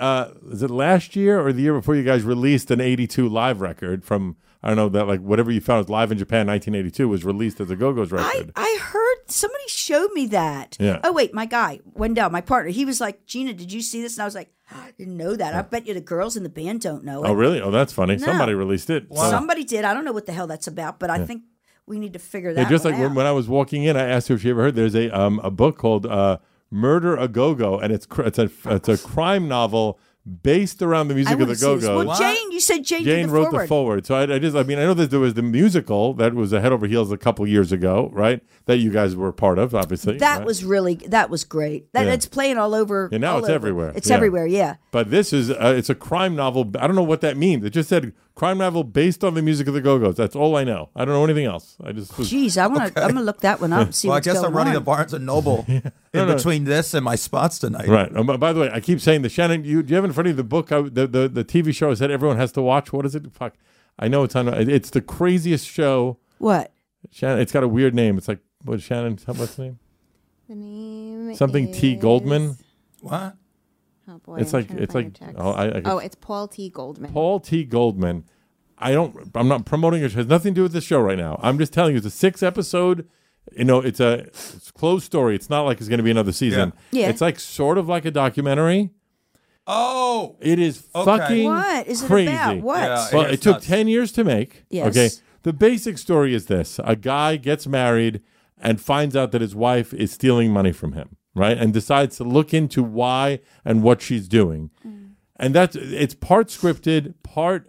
last year or the year before you guys released an 82 live record from, I don't know, that like whatever you found was live in Japan 1982 was released as a Go-Go's record? I heard somebody showed me that. Yeah. Oh, wait, my guy, Wendell, my partner, he was like, Gina, did you see this? And I was like, I didn't know that. I bet you the girls in the band don't know it. Oh, really? Oh, that's funny. No. Somebody released it. Wow. Somebody did. I don't know what the hell that's about, but I think we need to figure that Yeah, just one like out. when I was walking in, I asked her if she ever heard. There's a book called Murder a Go-Go, and it's a crime novel based around the music of the wanna see this. Go-Go's. Well, Jane, you said Jane Jane did wrote the the forward. So I know that there was the musical that was a head over heels a couple years ago, right? That you guys were part of, obviously. That right? was great. That Yeah. It's playing all over. And now all it's over. everywhere. It's Yeah. everywhere, yeah. But this is it's a crime novel. I don't know what that means. It just said crime novel based on the music of the Go-Go's. That's all I know. I don't know anything else. I just was, Jeez, I'm gonna look that one up and see Well, I what's guess going I'm running on. a Barnes and Noble in between this and my spots tonight. right. By the way, I keep saying this. Shannon, do you have in front of you the book, the TV show I said everyone has to watch? What is it? Fuck. I know it's on. It's the craziest show. What? Shannon, it's got a weird name. It's like, what, Shannon, what's the name? The name Something T. is- Goldman. What? Oh boy, It's I'm like, trying to it's find like, your text. oh, It's Paul T. Goldman. Paul T. Goldman. I'm not promoting it. It has nothing to do with the show right now. I'm just telling you, it's a 6-episode. It's a closed story. It's not like it's going to be another season. Yeah. It's like sort of like a documentary. Oh, It is Okay. fucking What is it crazy. about? What? Yeah, Well, it's it took nuts. 10 years to make. Yes. Okay. The basic story is this. A guy gets married and finds out that his wife is stealing money from him, right? And decides to look into why and what she's doing. And it's part scripted, part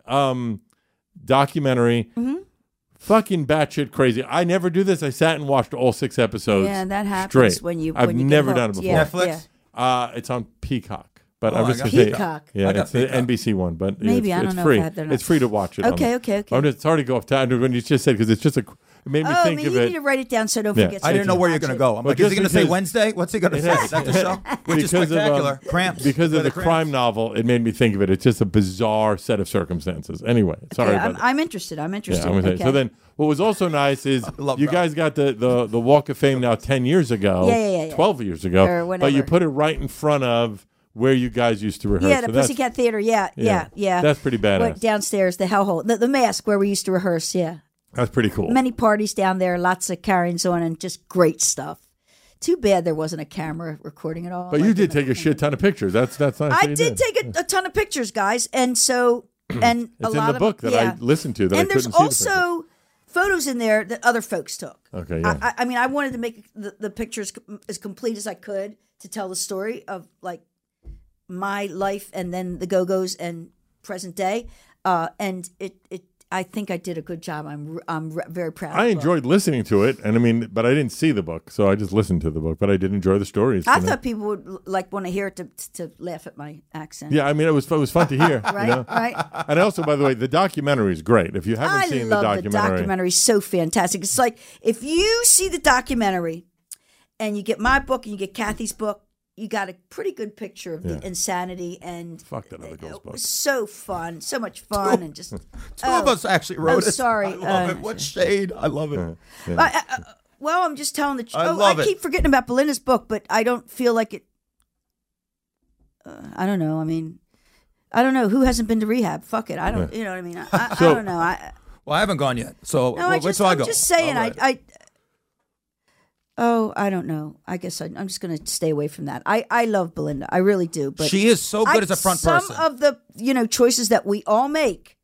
documentary. Fucking batshit crazy. I never do this. I sat and watched all 6 episodes. Yeah, that happens straight. when you. I've when you get never done it hooked. before. Yeah, Netflix? yeah. It's on Peacock. But Oh, I'm I just got gonna say, Peacock. yeah, I got it's the Peacock. NBC one, but Maybe, it's, I don't it's know if free. I have that or not. It's free to watch it. Okay, okay. It's hard to go off time when you just said because it's just it made me Oh, I think mean, of you it. need to write it down so I don't Yeah. forget. so I didn't know can where you're watch going to it. go. I'm But like, is he just going to say because- Wednesday? What's he going to say? Is that the show? Which is Because of, spectacular. Cramps. Because Play of the Cramps. crime novel, it made me think of it. It's just a bizarre set of circumstances. Anyway, sorry Okay, about that. I'm interested. I'm interested. Yeah, I'm gonna say. Okay. So then, what was also nice is love you that. guys got the Walk of Fame now 10 years ago, Yeah. 12 years ago, Or but you whenever. put it right in front of where you guys used to rehearse. Yeah, the So that's- Pussycat Theater. Yeah. That's pretty badass. Went downstairs, the hellhole, the mask where we used to rehearse. Yeah, That's pretty cool. many parties down there, lots of carryings on, and just great stuff. Too bad there wasn't a camera recording it all. But you did take a shit ton of pictures. That's nice. I that you did take a ton of pictures, guys, and so and a It's lot in the book of that yeah. I listened to that and I there's couldn't see. also photos in there that other folks took. Okay, yeah. I mean, I wanted to make the pictures as complete as I could to tell the story of like my life and then the Go-Go's and present day. And it I think I did a good job. I'm very proud. I of the book. enjoyed listening to it, and but I didn't see the book, so I just listened to the book. But I did enjoy the stories. I you know? thought people would like want to hear it to laugh at my accent. Yeah, I mean, it was fun to hear. Right, you know? right. And also, by the way, the documentary is great. If you haven't I seen the love documentary, the documentary. So fantastic. It's like if you see the documentary and you get my book and you get Kathy's book, you got a pretty good picture of the insanity and fuck that other girl's it book. was so fun, so much fun, and just Two of us actually wrote it. sorry. I love it. What shade? I love it. well, I'm just telling the truth. I love it. keep forgetting about Belinda's book, but I don't feel like it. I don't know. I mean, I don't know who hasn't been to rehab. Fuck it. I don't. You know what I mean? I don't know. Well, I haven't gone yet. So No, wait till I go. I'm just saying. All right. I Oh, I don't know. I guess I'm just going to stay away from that. I love Belinda. I really do. But She is so good as a front person. Some of the choices that we all make,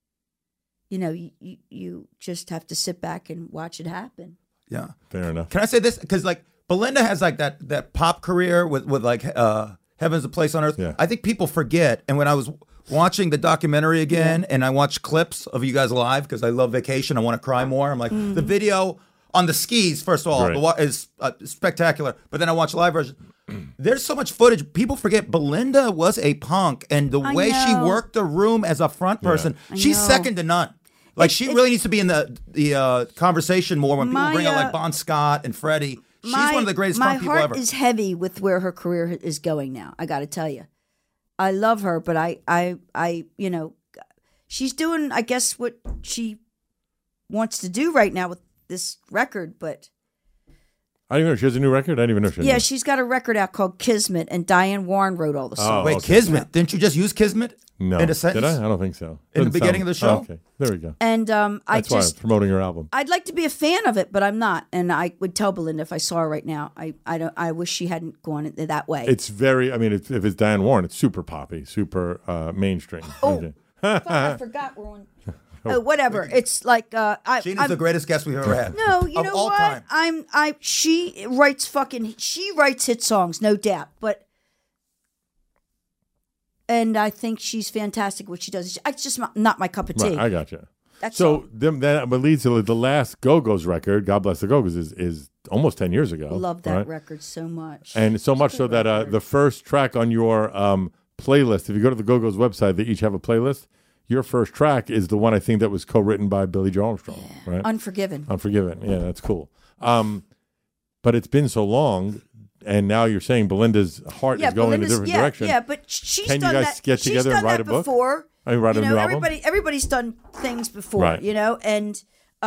you just have to sit back and watch it happen. Yeah. Fair enough. Can I say this? Because like Belinda has like that pop career with like Heaven's a Place on Earth. Yeah. I think people forget. And when I was watching the documentary again, and I watched clips of you guys live because I love Vacation. I want to cry more. I'm like the video on the skis. First of all, Right. is spectacular. But then I watched live version. There's so much footage. People forget Belinda was a punk, and the I way she know. worked the room as a front person, she's know. second to none. Like she really needs to be in the conversation more when people bring out like Bon Scott and Freddie. She's one of the greatest front people My ever. heart is heavy with where her career is going now. I got to tell you, I love her, but I she's doing, I guess, what she wants to do right now with this record. But I didn't even know she has a new record. I didn't even know she had a new- she's got a record out called Kismet, and Diane Warren wrote all the songs. Wait, okay. Kismet? Didn't you just use Kismet? No. In a sentence? Did I? I don't think so. In the Doesn't beginning of the show? Oh, okay. There we go. And That's why I'm promoting her album. I'd like to be a fan of it, but I'm not. And I would tell Belinda if I saw her right now, I wish she hadn't gone that way. It's very, I mean, if it's Diane Warren, it's super poppy, super mainstream. Oh. Okay. I forgot we're on. Oh, whatever. It's like Gina's the greatest guest we've ever had. No, you Of know all what? time. She writes hit songs, no doubt. And I think she's fantastic what she does. It's just not my cup of tea. Right, I gotcha. That's all. So that leads to the last Go-Go's record, God Bless the Go-Go's, is almost 10 years ago. Love that right? record so much. And so much so that the first track on your playlist, if you go to the Go-Go's website, they each have a playlist. Your first track is the one I think that was co-written by Billy Joe Armstrong, right? Unforgiven. Unforgiven. Yeah, that's cool. But it's been so long, and now you're saying Belinda's heart is going in a different direction. Yeah, but she's Can you done guys that. get she's together done and write that a book? before. Are you writing a new album? Everybody's done things before, Right. and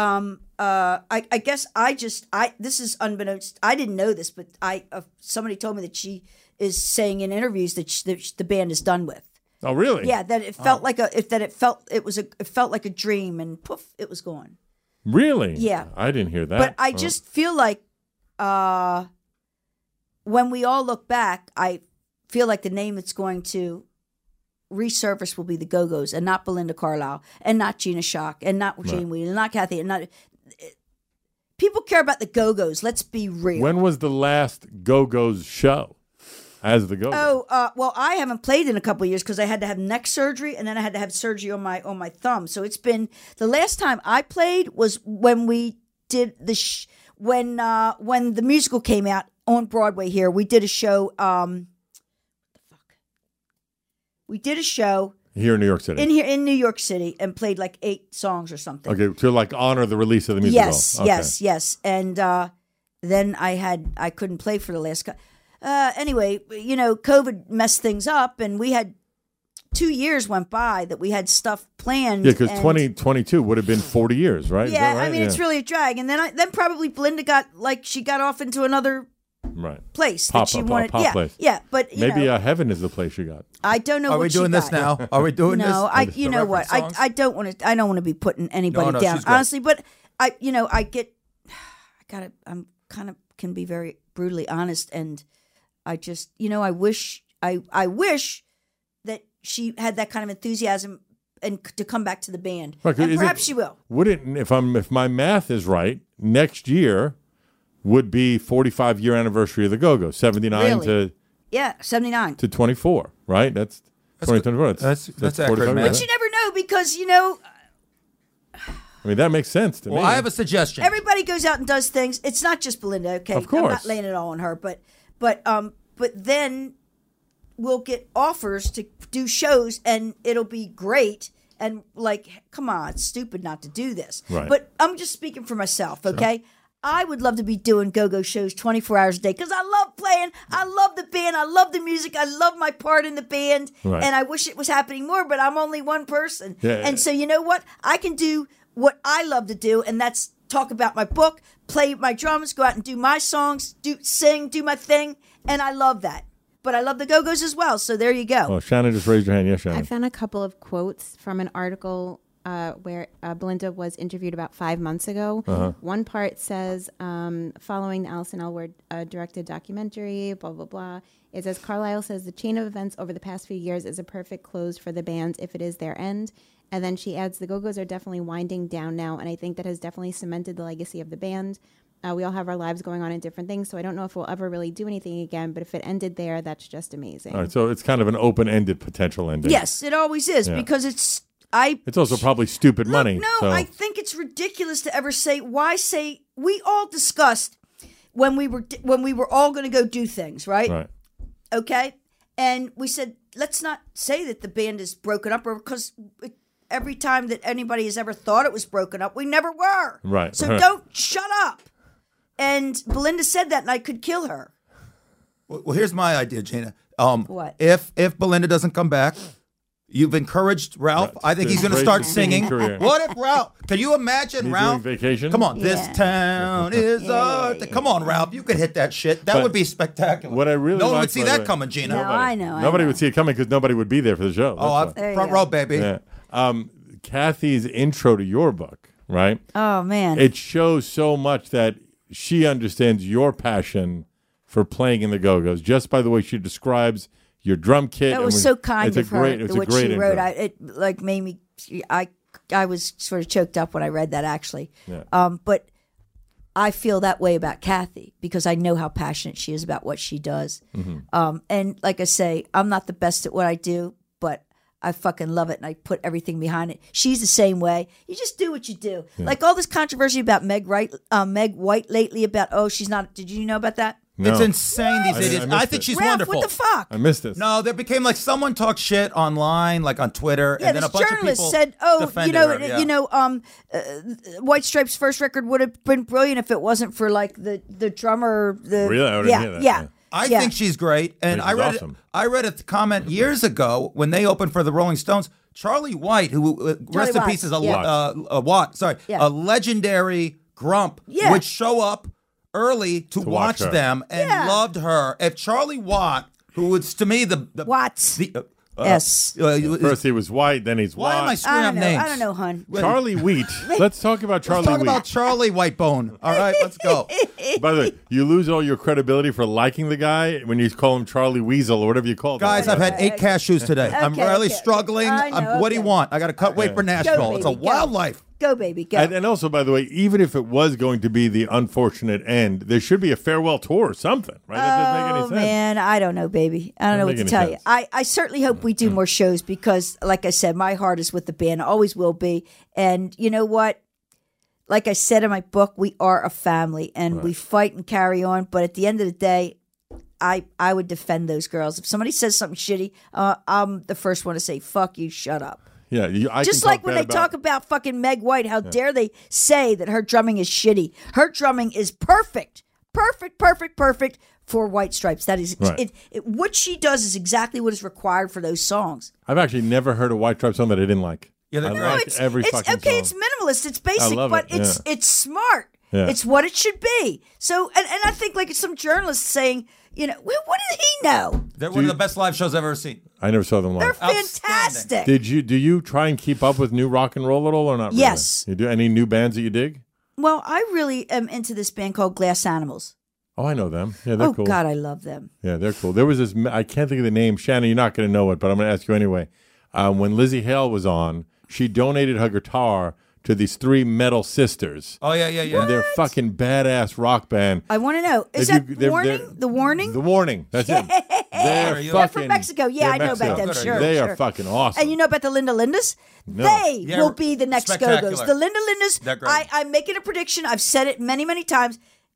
I guess this is unbeknownst. I didn't know this, but somebody told me that she is saying in interviews that the band is done with. Oh, really? Yeah, that it felt it felt like a dream, and poof, it was gone. Really? Yeah. I didn't hear that. But I just feel like when we all look back, I feel like the name that's going to resurface will be the Go-Go's, and not Belinda Carlisle, and not Gina Shock, and not Jane Whelan, and not Kathy, and not. People care about the Go-Go's. Let's be real. When was the last Go-Go's show as the Go-Go's? Well, I haven't played in a couple of years because I had to have neck surgery, and then I had to have surgery on my thumb. So it's been the last time I played was when we did when the musical came out on Broadway here. We did a show. We did a show Here in New York City. in New York City and played like 8 songs or something. Okay, to like honor the release of the musical. Yes, Okay. yes. And then I couldn't play for the last. Anyway, COVID messed things up, and we had 2 years went by that we had stuff planned. Yeah, because and- 2022 would have been 40 years, right? Is Yeah, that right? I mean it's really a drag. And then probably Belinda got off into another right. place Pop- that she pop- wanted. pop yeah, place. yeah. But Maybe Heaven is the place you got. I don't know. Are what we doing she this got. now? Are we doing this? No, The you know what? reference songs? I don't want to. I don't want to be putting anybody No, down, she's great. honestly. But I'm kind of can be very brutally honest, and I just, I wish that she had that kind of enthusiasm and to come back to the band, Right, 'cause and is it- perhaps she will. Wouldn't if my math is right, next year would be 45-year anniversary of the Go-Go, 79 Really? Yeah, 79. to 24, right? That's 2024. That's accurate, 45 man. years. But you never know because I mean, that makes sense to me. Well, I have a suggestion. everybody goes out and does things. It's not just Belinda, okay? Of course. I'm not laying it all on her, but then we'll get offers to do shows, and it'll be great. And come on, it's stupid not to do this. Right. But I'm just speaking for myself, okay? I would love to be doing go-go shows 24 hours a day because I love playing. I love the band. I love the music. I love my part in the band. Right. And I wish it was happening more, but I'm only one person. Yeah. And so you know what? I can do what I love to do, and that's talk about my book, play my drums, go out and do my songs, sing, do my thing, and I love that. But I love the Go-Go's as well, so there you go. Oh, Shannon just raised her hand. Yes, Shannon. I found a couple of quotes from an article where Belinda was interviewed about 5 months ago. One part says, following the Alison Elwood directed documentary, blah, blah, blah. It says, Carlisle says the chain of events over the past few years is a perfect close for the band if it is their end. And then she adds, the Go-Go's are definitely winding down now, and I think that has definitely cemented the legacy of the band. We all have our lives going on in different things, so I don't know if we'll ever really do anything again, but if it ended there, that's just amazing. All right, so it's kind of an open-ended potential ending. Yes, it always is because it's also probably stupid money. No, so. I think it's ridiculous to ever say. Why say? We all discussed when we were all going to go do things, right? Right. Okay, and we said let's not say that the band is broken up, or because every time that anybody has ever thought it was broken up, we never were. Right. So don't shut up. And Belinda said that, and I could kill her. Well, here's my idea, Gina. What? If Belinda doesn't come back, you've encouraged Ralph. I think he's going to start singing. career. What if Ralph? Can you imagine He's Ralph? doing Vacation? Come on, Yeah. this town is ours. Come on, Ralph. You could hit that shit. That But would be spectacular. what I really no one like, would see by the that way- coming, Gina. No, I know. Nobody would see it coming because nobody would be there for the show. Oh, That's why. There you front go. row, baby. Yeah. Kathy's intro to your book, right? Oh man. It shows so much that she understands your passion for playing in the Go-Go's just by the way she describes your drum kit. That was so kind it's of a great, her. It's What a great she intro. wrote, it like made me. I was sort of choked up when I read that actually. Yeah. But I feel that way about Kathy because I know how passionate she is about what she does. Mm-hmm. And like I say, I'm not the best at what I do, but I fucking love it and I put everything behind it. She's the same way. You just do what you do. Like all this controversy about Meg White lately about she's not. Did you know about that? No. It's insane, these I idiots. missed I think it. she's Ralph, wonderful. what the fuck? I missed this. No, there became like someone talked shit online, like on Twitter, Yeah, and then this a bunch of journalist people said, defended her. Yeah. White Stripes' first record would have been brilliant if it wasn't for like the drummer. Really? I didn't hear that. Yeah. I Yeah. think she's great, and I think she's awesome. I read a comment years ago when they opened for the Rolling Stones. Charlie White, who rest in Watts, peace, is yeah. a legendary grump, Yeah. would show up early to watch watch her. them and Yeah. loved her. If Charlie Watt, who was to me the Watts. the Yes. First he was white, then he's why am I white. screwing up names? I don't know, hun. Charlie Wheat. Let's talk about Charlie Let's talk Wheat. about Charlie Whitebone. All right, let's go. By the way, you lose all your credibility for liking the guy when you call him Charlie Weasel or whatever you call him. Guys, I've had 8 cashews today. I'm really okay. struggling. I know, What do you okay. want? I got to cut weight for Nashville. It's a baby, go. wild life. Go, baby, go. And also, by the way, even if it was going to be the unfortunate end, there should be a farewell tour or something, right? That doesn't make any Oh sense. man, I don't know, baby. I don't know what Doesn't to make tell any you. sense. I certainly hope we do more shows because, like I said, my heart is with the band. Always will be. And you know what? Like I said in my book, we are a family and we fight and carry on. But at the end of the day, I would defend those girls. If somebody says something shitty, I'm the first one to say, "Fuck you, shut up." Yeah, I Just can like talk when bad they talk about fucking Meg White, how dare they say that her drumming is shitty? Her drumming is perfect for White Stripes. That is Right. what she does is exactly what is required for those songs. I've actually never heard a White Stripes song that I didn't like. Yeah, they're I great. liked every it's fucking okay. song. It's minimalist. It's basic, love but it, yeah. it's smart. Yeah. It's what it should be. So, and I think like some journalists saying, you know, well, what did he know? They're one of the best live shows I've ever seen. I never saw them They're live. fantastic. Do you try and keep up with new rock and roll at all or not? Really? Yes. You do any new bands that you dig? Well, I really am into this band called Glass Animals. Oh, I know them. Yeah, they're Oh cool. God, I love them. Yeah, they're cool. There was this, I can't think of the name. Shannon, you're not going to know it, but I'm going to ask you anyway. When Lizzie Hale was on, she donated her guitar to these 3 metal sisters. Oh yeah. And they're fucking badass rock band. I want to know. Is If that they're- Warning? they're- The Warning? The Warning. That's it. They're They're fucking. from Mexico. Yeah, they're I know about Mexico. them. Sure, They sure. are fucking awesome. And you know about the Linda Lindas? No. They Yeah, will be the next spectacular. Go-Go's. The Linda Lindas, They're great. I'm making a prediction. I've said it many, many times.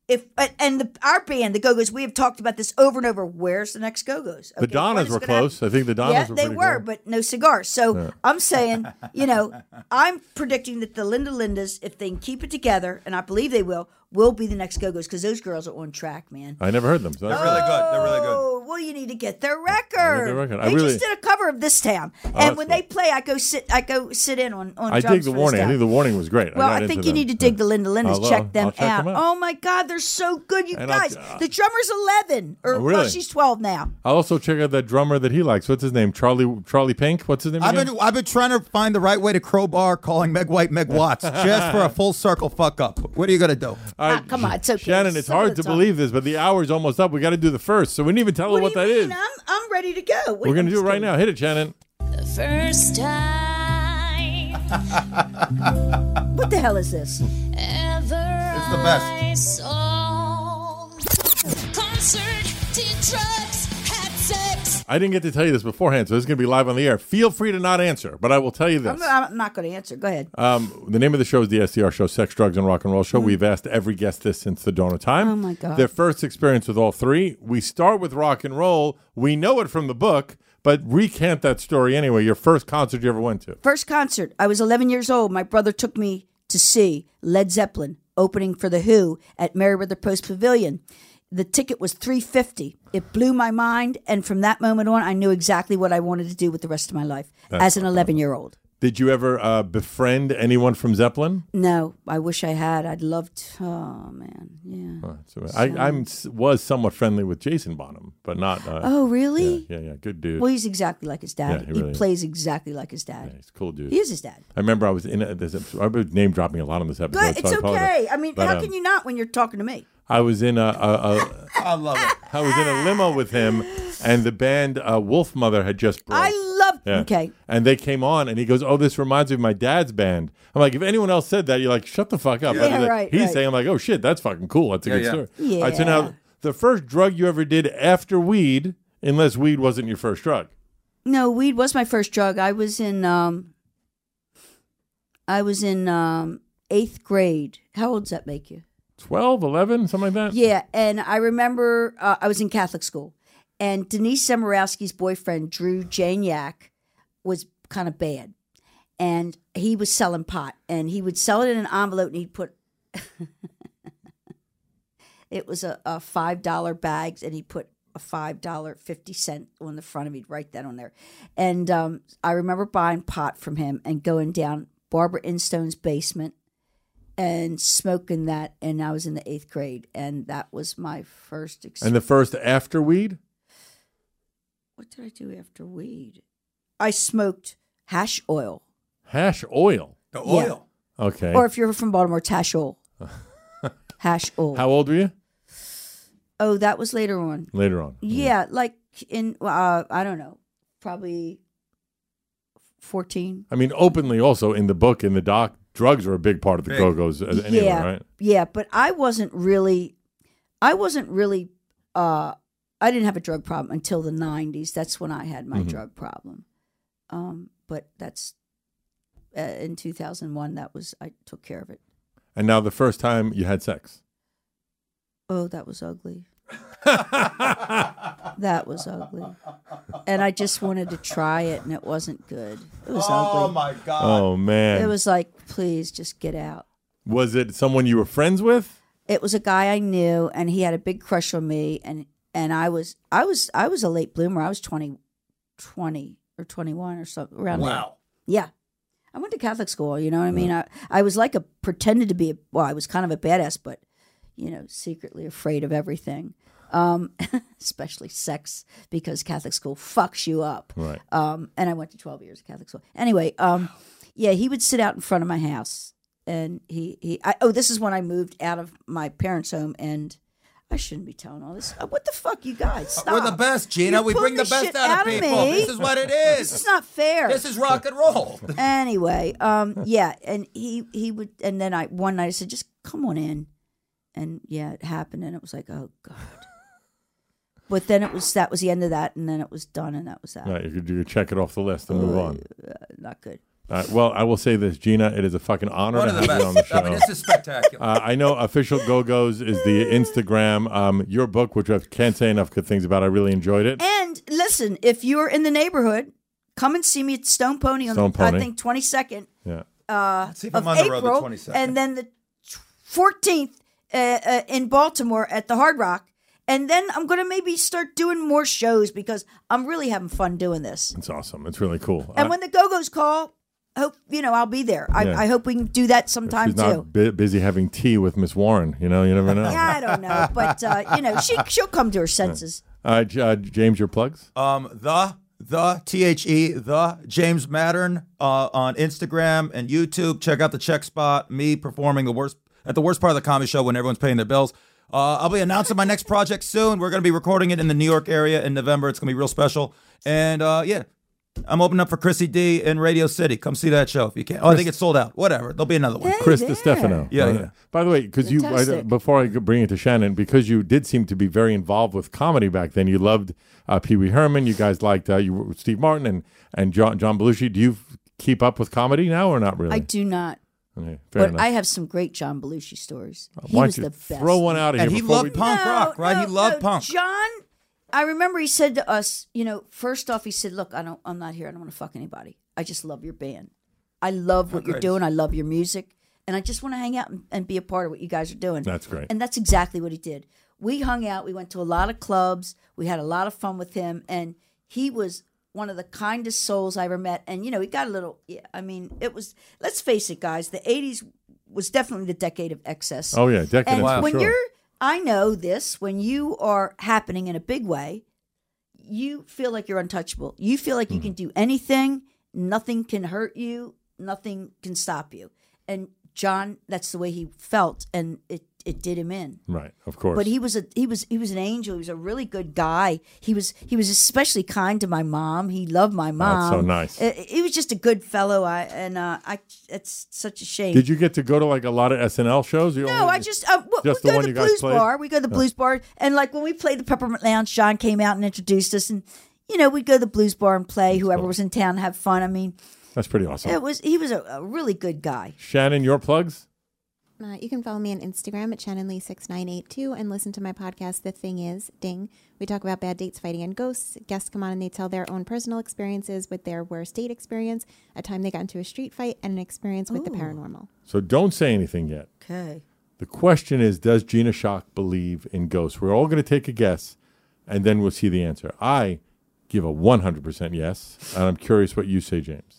Our band, the Go-Go's, we have talked about this over and over. Where's the next Go-Go's? The Donnas were close. I think the Donnas Yeah, were they pretty were, cool. but no cigars. So I'm saying, I'm predicting that the Linda Lindas, if they can keep it together, and I believe they will be the next Go-Go's because those girls are on track, man. I never heard them. So They're really good. They're really good. Oh, well, you need to get their record. I They really- just did a cover of This Town, and that's when cool. they play, I go sit in on. I drums dig the for warning. This I Town. think the warning was great. Well, got I think into you them. need to dig the Linda Lindas. I'll check them out. Oh my God, they're so good, you And guys. The drummer's 11, or Oh, really? well, she's 12 now. I'll also check out that drummer that he likes. What's his name? Charlie Pink. What's his name? again? I've been trying to find the right way to crowbar calling Meg White Meg Watts just for a full circle fuck up. What are you gonna do? All right, come on, it's okay. Shannon, it's Some of hard the to time. believe this, but the hour's almost up. We got to do the first, so we didn't even tell her what do that you is. mean? I'm ready to go. We're going to do it right now. Hit it, Shannon. The first time What the hell is this? ever It's the best. I saw concert, did drugs, had sex. I didn't get to tell you this beforehand, so this is going to be live on the air. Feel free to not answer, but I will tell you this. I'm not going to answer. Go ahead. The name of the show is the SDR Show, Sex, Drugs, and Rock and Roll Show. We've asked every guest this since the dawn of time. Oh, my God. Their first experience with all three. We start with rock and roll. We know it from the book, but recant that story anyway. Your first concert you ever went to. First concert. I was 11 years old. My brother took me to see Led Zeppelin opening for The Who at Meriwether Post Pavilion. The ticket was $350. It blew my mind, and from that moment on, I knew exactly what I wanted to do with the rest of my life as an 11-year-old. Did you ever befriend anyone from Zeppelin? No, I wish I had. I'd love to. Oh, man. Yeah. I was somewhat friendly with Jason Bonham, but not. Oh, really? Yeah, good dude. Well, he's exactly like his dad. Yeah, he really is. plays exactly like his dad. Yeah, he's a cool dude. He is his dad. I remember I was in this episode. I've been name dropping a lot on this episode. Good. so It's I apologize. okay. I mean, But, how can you not when you're talking to me? I was in a I love it. I was in a limo with him, and the band Wolf Mother had just broke. I love. Yeah. Okay. And they came on, and he goes, "Oh, this reminds me of my dad's band." I'm like, if anyone else said that, you're like, "Shut the fuck up." Yeah, But he's like- right, He's right. saying, "I'm like, oh shit, that's fucking cool. That's a good Yeah. story." Yeah. All right, so now the first drug you ever did after weed, unless weed wasn't your first drug. No, weed was my first drug. I was in 8th grade. How old does that make you? 12, 11, something like that. Yeah, and I remember I was in Catholic school, and Denise Zemorowski's boyfriend, Drew Janiak, was kind of bad, and he was selling pot, and he would sell it in an envelope, and he'd put it was a $5 bags, and he put a $5.50 on the front of it. He'd write that on there, and I remember buying pot from him and going down Barbara Instone's basement and smoking that, and I was in the 8th grade, and that was my first experience. And the first after weed? What did I do after weed? I smoked hash oil. Hash oil. The Yeah. oil. Okay. Or if you're from Baltimore, it's hash oil. Hash oil. How old were you? Oh, that was later on. Later on. Yeah, like in, I don't know, probably 14. I mean, openly also in the book, in the doc, drugs were a big part of the Big. Go-Go's anyway, right? Yeah, but I didn't have a drug problem until the 90s. That's when I had my drug problem. But that's, in 2001, I took care of it. And now the first time you had sex. Oh, that was ugly. That was ugly. And I just wanted to try it, and it wasn't good. It was ugly. Oh my God. Oh, man. It was like, please just get out. Was it someone you were friends with? It was a guy I knew, and he had a big crush on me, and I was a late bloomer. I was 20 or 21 or something around there. Wow. Yeah. I went to Catholic school, you know what I mean? I was like pretended to be I was kind of a badass, but secretly afraid of everything. Especially sex, because Catholic school fucks you up. Right. And I went to 12 years of Catholic school. Anyway, yeah, he would sit out in front of my house, and this is when I moved out of my parents' home, and I shouldn't be telling all this. What the fuck, you guys? Stop. We're the best, Gina. You're We bring pulling the best shit out of people. me. This is what it is. This is not fair. This is rock and roll. Anyway, yeah, and he would, and then one night I said, just come on in, and yeah, it happened, and it was like, oh God. But then that was the end of that, and then it was done, and that was that. Right, you could check it off the list and move on. Not good. Well, I will say this, Gina, it is a fucking honor One to of have the you on the best. show. I mean, this is spectacular. I know Official Go-Go's is the Instagram. Your book, which I can't say enough good things about, I really enjoyed it. And listen, if you're in the neighborhood, come and see me at Stone Pony on Stone Pony. I think 22nd Yeah. Let's see if of I'm on the road April, the 22nd. and then the 14th in Baltimore at the Hard Rock, And then I'm going to maybe start doing more shows because I'm really having fun doing this. It's awesome. It's really cool. And when the Go-Go's call, hope I'll be there. Yeah. I hope we can do that sometime she's too. not busy having tea with Miss Warren. You never know. Yeah, I don't know, but she'll come to her senses. James, your plugs? The THE, the James Mattern on Instagram and YouTube. Check out the Check Spot, me performing at the worst part of the comedy show when everyone's paying their bills. I'll be announcing my next project soon. We're going to be recording it in the New York area in November. It's going to be real special. And I'm opening up for Chrissy D in Radio City. Come see that show if you can. I think it's sold out. Whatever. There'll be another one. Chris DiStefano. Yeah. By the way, because before I bring it to Shannon, because you did seem to be very involved with comedy back then. You loved Pee Wee Herman. You guys liked Steve Martin and John Belushi. Do you keep up with comedy now or not really? I do not. Okay, but enough. I have some great John Belushi stories. He Why was don't you the best. throw one out of And here? he before loved punk rock, right? He loved punk. John, I remember he said to us, first off, he said, "Look, I'm not here. I don't want to fuck anybody. I just love your band. I love what you're doing. I love your music, and I just want to hang out and be a part of what you guys are doing." That's great. And that's exactly what he did. We hung out. We went to a lot of clubs. We had a lot of fun with him, and he was one of the kindest souls I ever met. And he got a little. Yeah, I mean, it was. Let's face it, guys. The '80s was definitely the decade of excess. Oh yeah, decade. And for when sure. you're, I know this, when you are happening in a big way, you feel like you're untouchable. You feel like you can do anything. Nothing can hurt you. Nothing can stop you. And John, that's the way he felt, and it did him in. Right, of course. But he was an angel. He was a really good guy. He was especially kind to my mom. He loved my mom. That's so nice. He was just a good fellow. It's such a shame. Did you get to go to like a lot of SNL shows? No, I just Just we the go one to you the guys blues played? bar. We go to the blues bar, and like when we played the Peppermint Lounge, John came out and introduced us, and we'd go to the blues bar and play. Whoever was in town, have fun. I mean, that's pretty awesome. he was a really good guy. Shannon, your plugs? You can follow me on Instagram at ShannonLee6982 and listen to my podcast, The Thing Is, Ding. We talk about bad dates, fighting, and ghosts. Guests come on and they tell their own personal experiences with their worst date experience, a time they got into a street fight, and an experience with the paranormal. So don't say anything yet. Okay. The question is, does Gina Shock believe in ghosts? We're all going to take a guess, and then we'll see the answer. I give a 100% yes, and I'm curious what you say, James.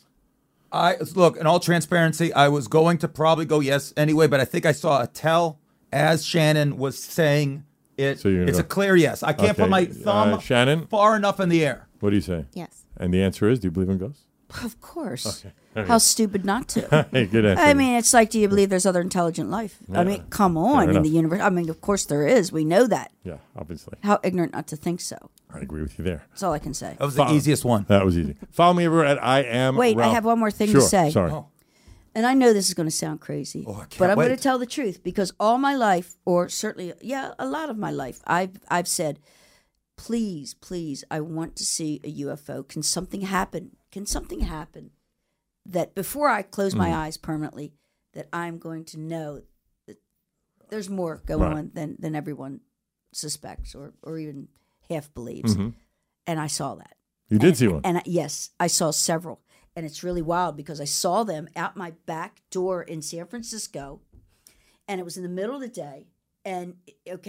Look, in all transparency, I was going to probably go yes anyway, but I think I saw a tell as Shannon was saying it. So it's go- a clear yes. I can't Okay, put my thumb Shannon? far enough in the air. What do you say? Yes. And the answer is, do you believe in ghosts? Of course. Okay. How stupid not to. Hey, good answer. I mean, it's like, do you believe there's other intelligent life? I mean, come on, in enough. the universe. I mean, of course there is. We know that. Yeah, obviously. How ignorant not to think so. I agree with you there. That's all I can say. That was the easiest one. That was easy. Follow me everywhere at I am Wait, I Ralph. have one more thing Sure, to say. Sorry. And I know this is going to sound crazy, I can't but I'm going wait. to tell the truth because all my life, or certainly, a lot of my life, I've said, please, I want to see a UFO. Can something happen? Can something happen that before I close my eyes permanently, that I'm going to know that there's more going on than everyone suspects or even half believes. And I saw that. You did see one. And yes, I saw several. And it's really wild because I saw them out my back door in San Francisco, and it was in the middle of the day. And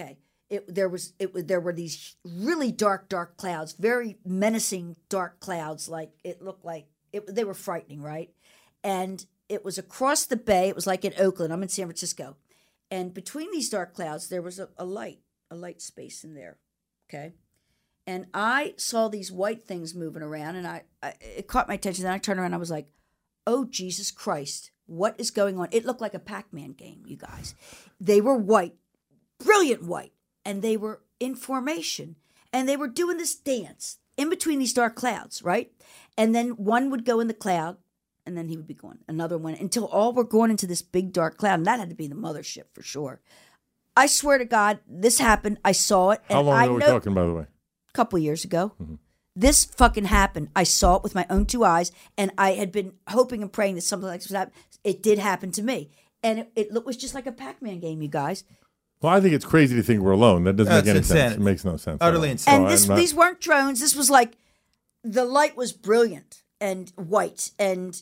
there were these really dark clouds, very menacing dark clouds. Like it looked like they were frightening, right? And it was across the bay. It was like in Oakland. I'm in San Francisco, and between these dark clouds, there was a light space in there. Okay. And I saw these white things moving around, and it caught my attention. Then I turned around, and I was like, "Oh, Jesus Christ, what is going on?" It looked like a Pac-Man game, you guys. They were white, brilliant white, and they were in formation, and they were doing this dance in between these dark clouds, right? And then one would go in the cloud, and then he would be gone. Another one, until all were going into this big dark cloud, and that had to be the mothership for sure. I swear to God, this happened. I saw it. How and long I ago are we know- talking, by the way? Couple years ago. This fucking happened. I saw it with my own two eyes, and I had been hoping and praying that something like this would happen. It did happen to me, and it was just like a Pac-Man game, you guys. Well, I think it's crazy to think we're alone. That doesn't That's make any sense. insanity. It makes no sense. Utterly at all. insane. And these weren't drones. This was like the light was brilliant and white, and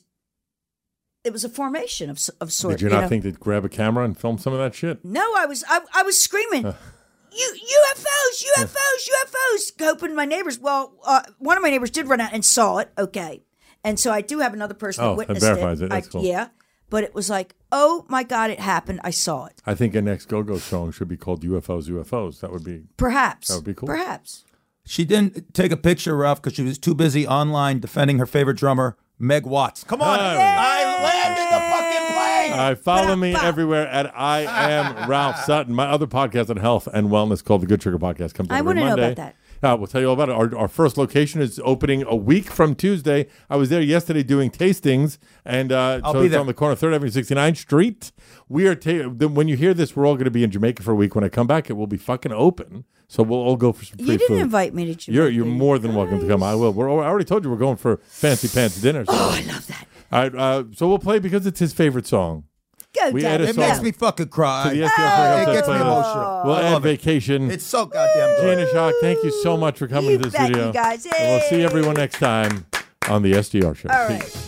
it was a formation of sorts. Did you not think to grab a camera and film some of that shit? No, I was screaming. UFOs, hoping my neighbors. Well, one of my neighbors did run out and saw it. Okay, and so I do have another person that witnessed that verifies it. That's cool. Yeah, but it was like, oh my God, it happened. I saw it. I think a next Go-Go song should be called UFOs. That would be perhaps. That would be cool. Perhaps. She didn't take a picture, Ralph, because she was too busy online defending her favorite drummer, Meg Watts. Come on. Hey. I landed the fucking plane. All right, follow me everywhere at I Am Ralph Sutton. My other podcast on health and wellness called The Good Sugar Podcast comes out every Monday. I want to know about that. We'll tell you all about it. Our first location is opening a week from Tuesday. I was there yesterday doing tastings, and so it's on the corner of 3rd Avenue, 69th Street. We are when you hear this, we're all going to be in Jamaica for a week. When I come back, it will be fucking open. So we'll all go for some free food. You didn't invite me to Jamaica. You're more than welcome to come. I will. I already told you we're going for fancy pants dinner. So. Oh, I love that. All right, so we'll play because it's his favorite song. Go, Daddy. It makes me fucking cry. It gets me emotional. We'll add Vacation. It's so goddamn good. Gina Shock, thank you so much for coming to the studio. You guys. And we'll see everyone next time on the SDR Show. All right. Peace.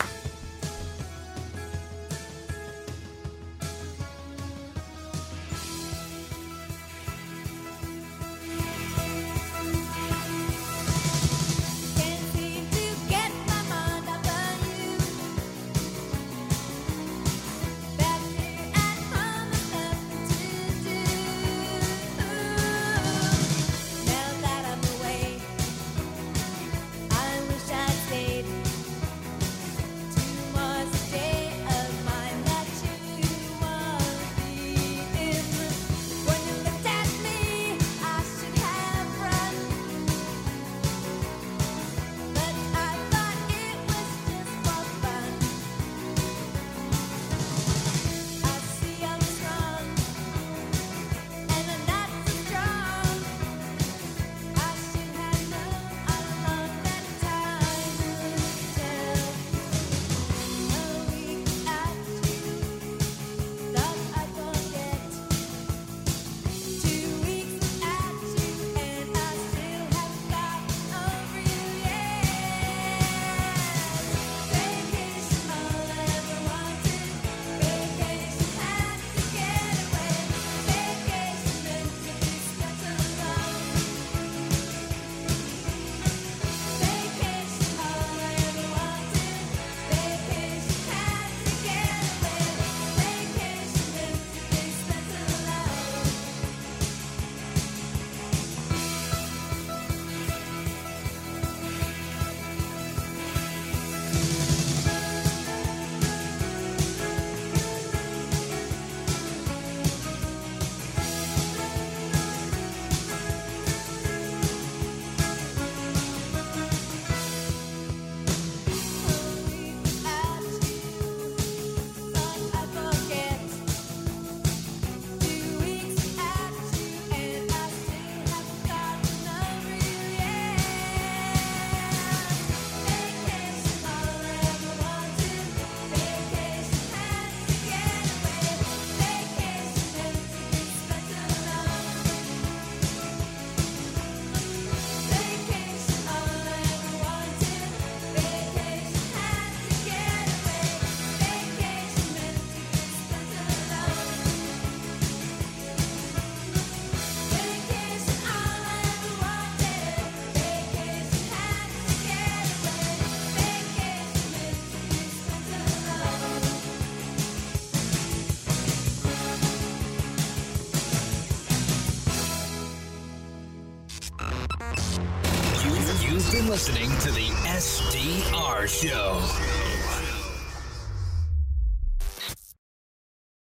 You've been listening to the SDR Show.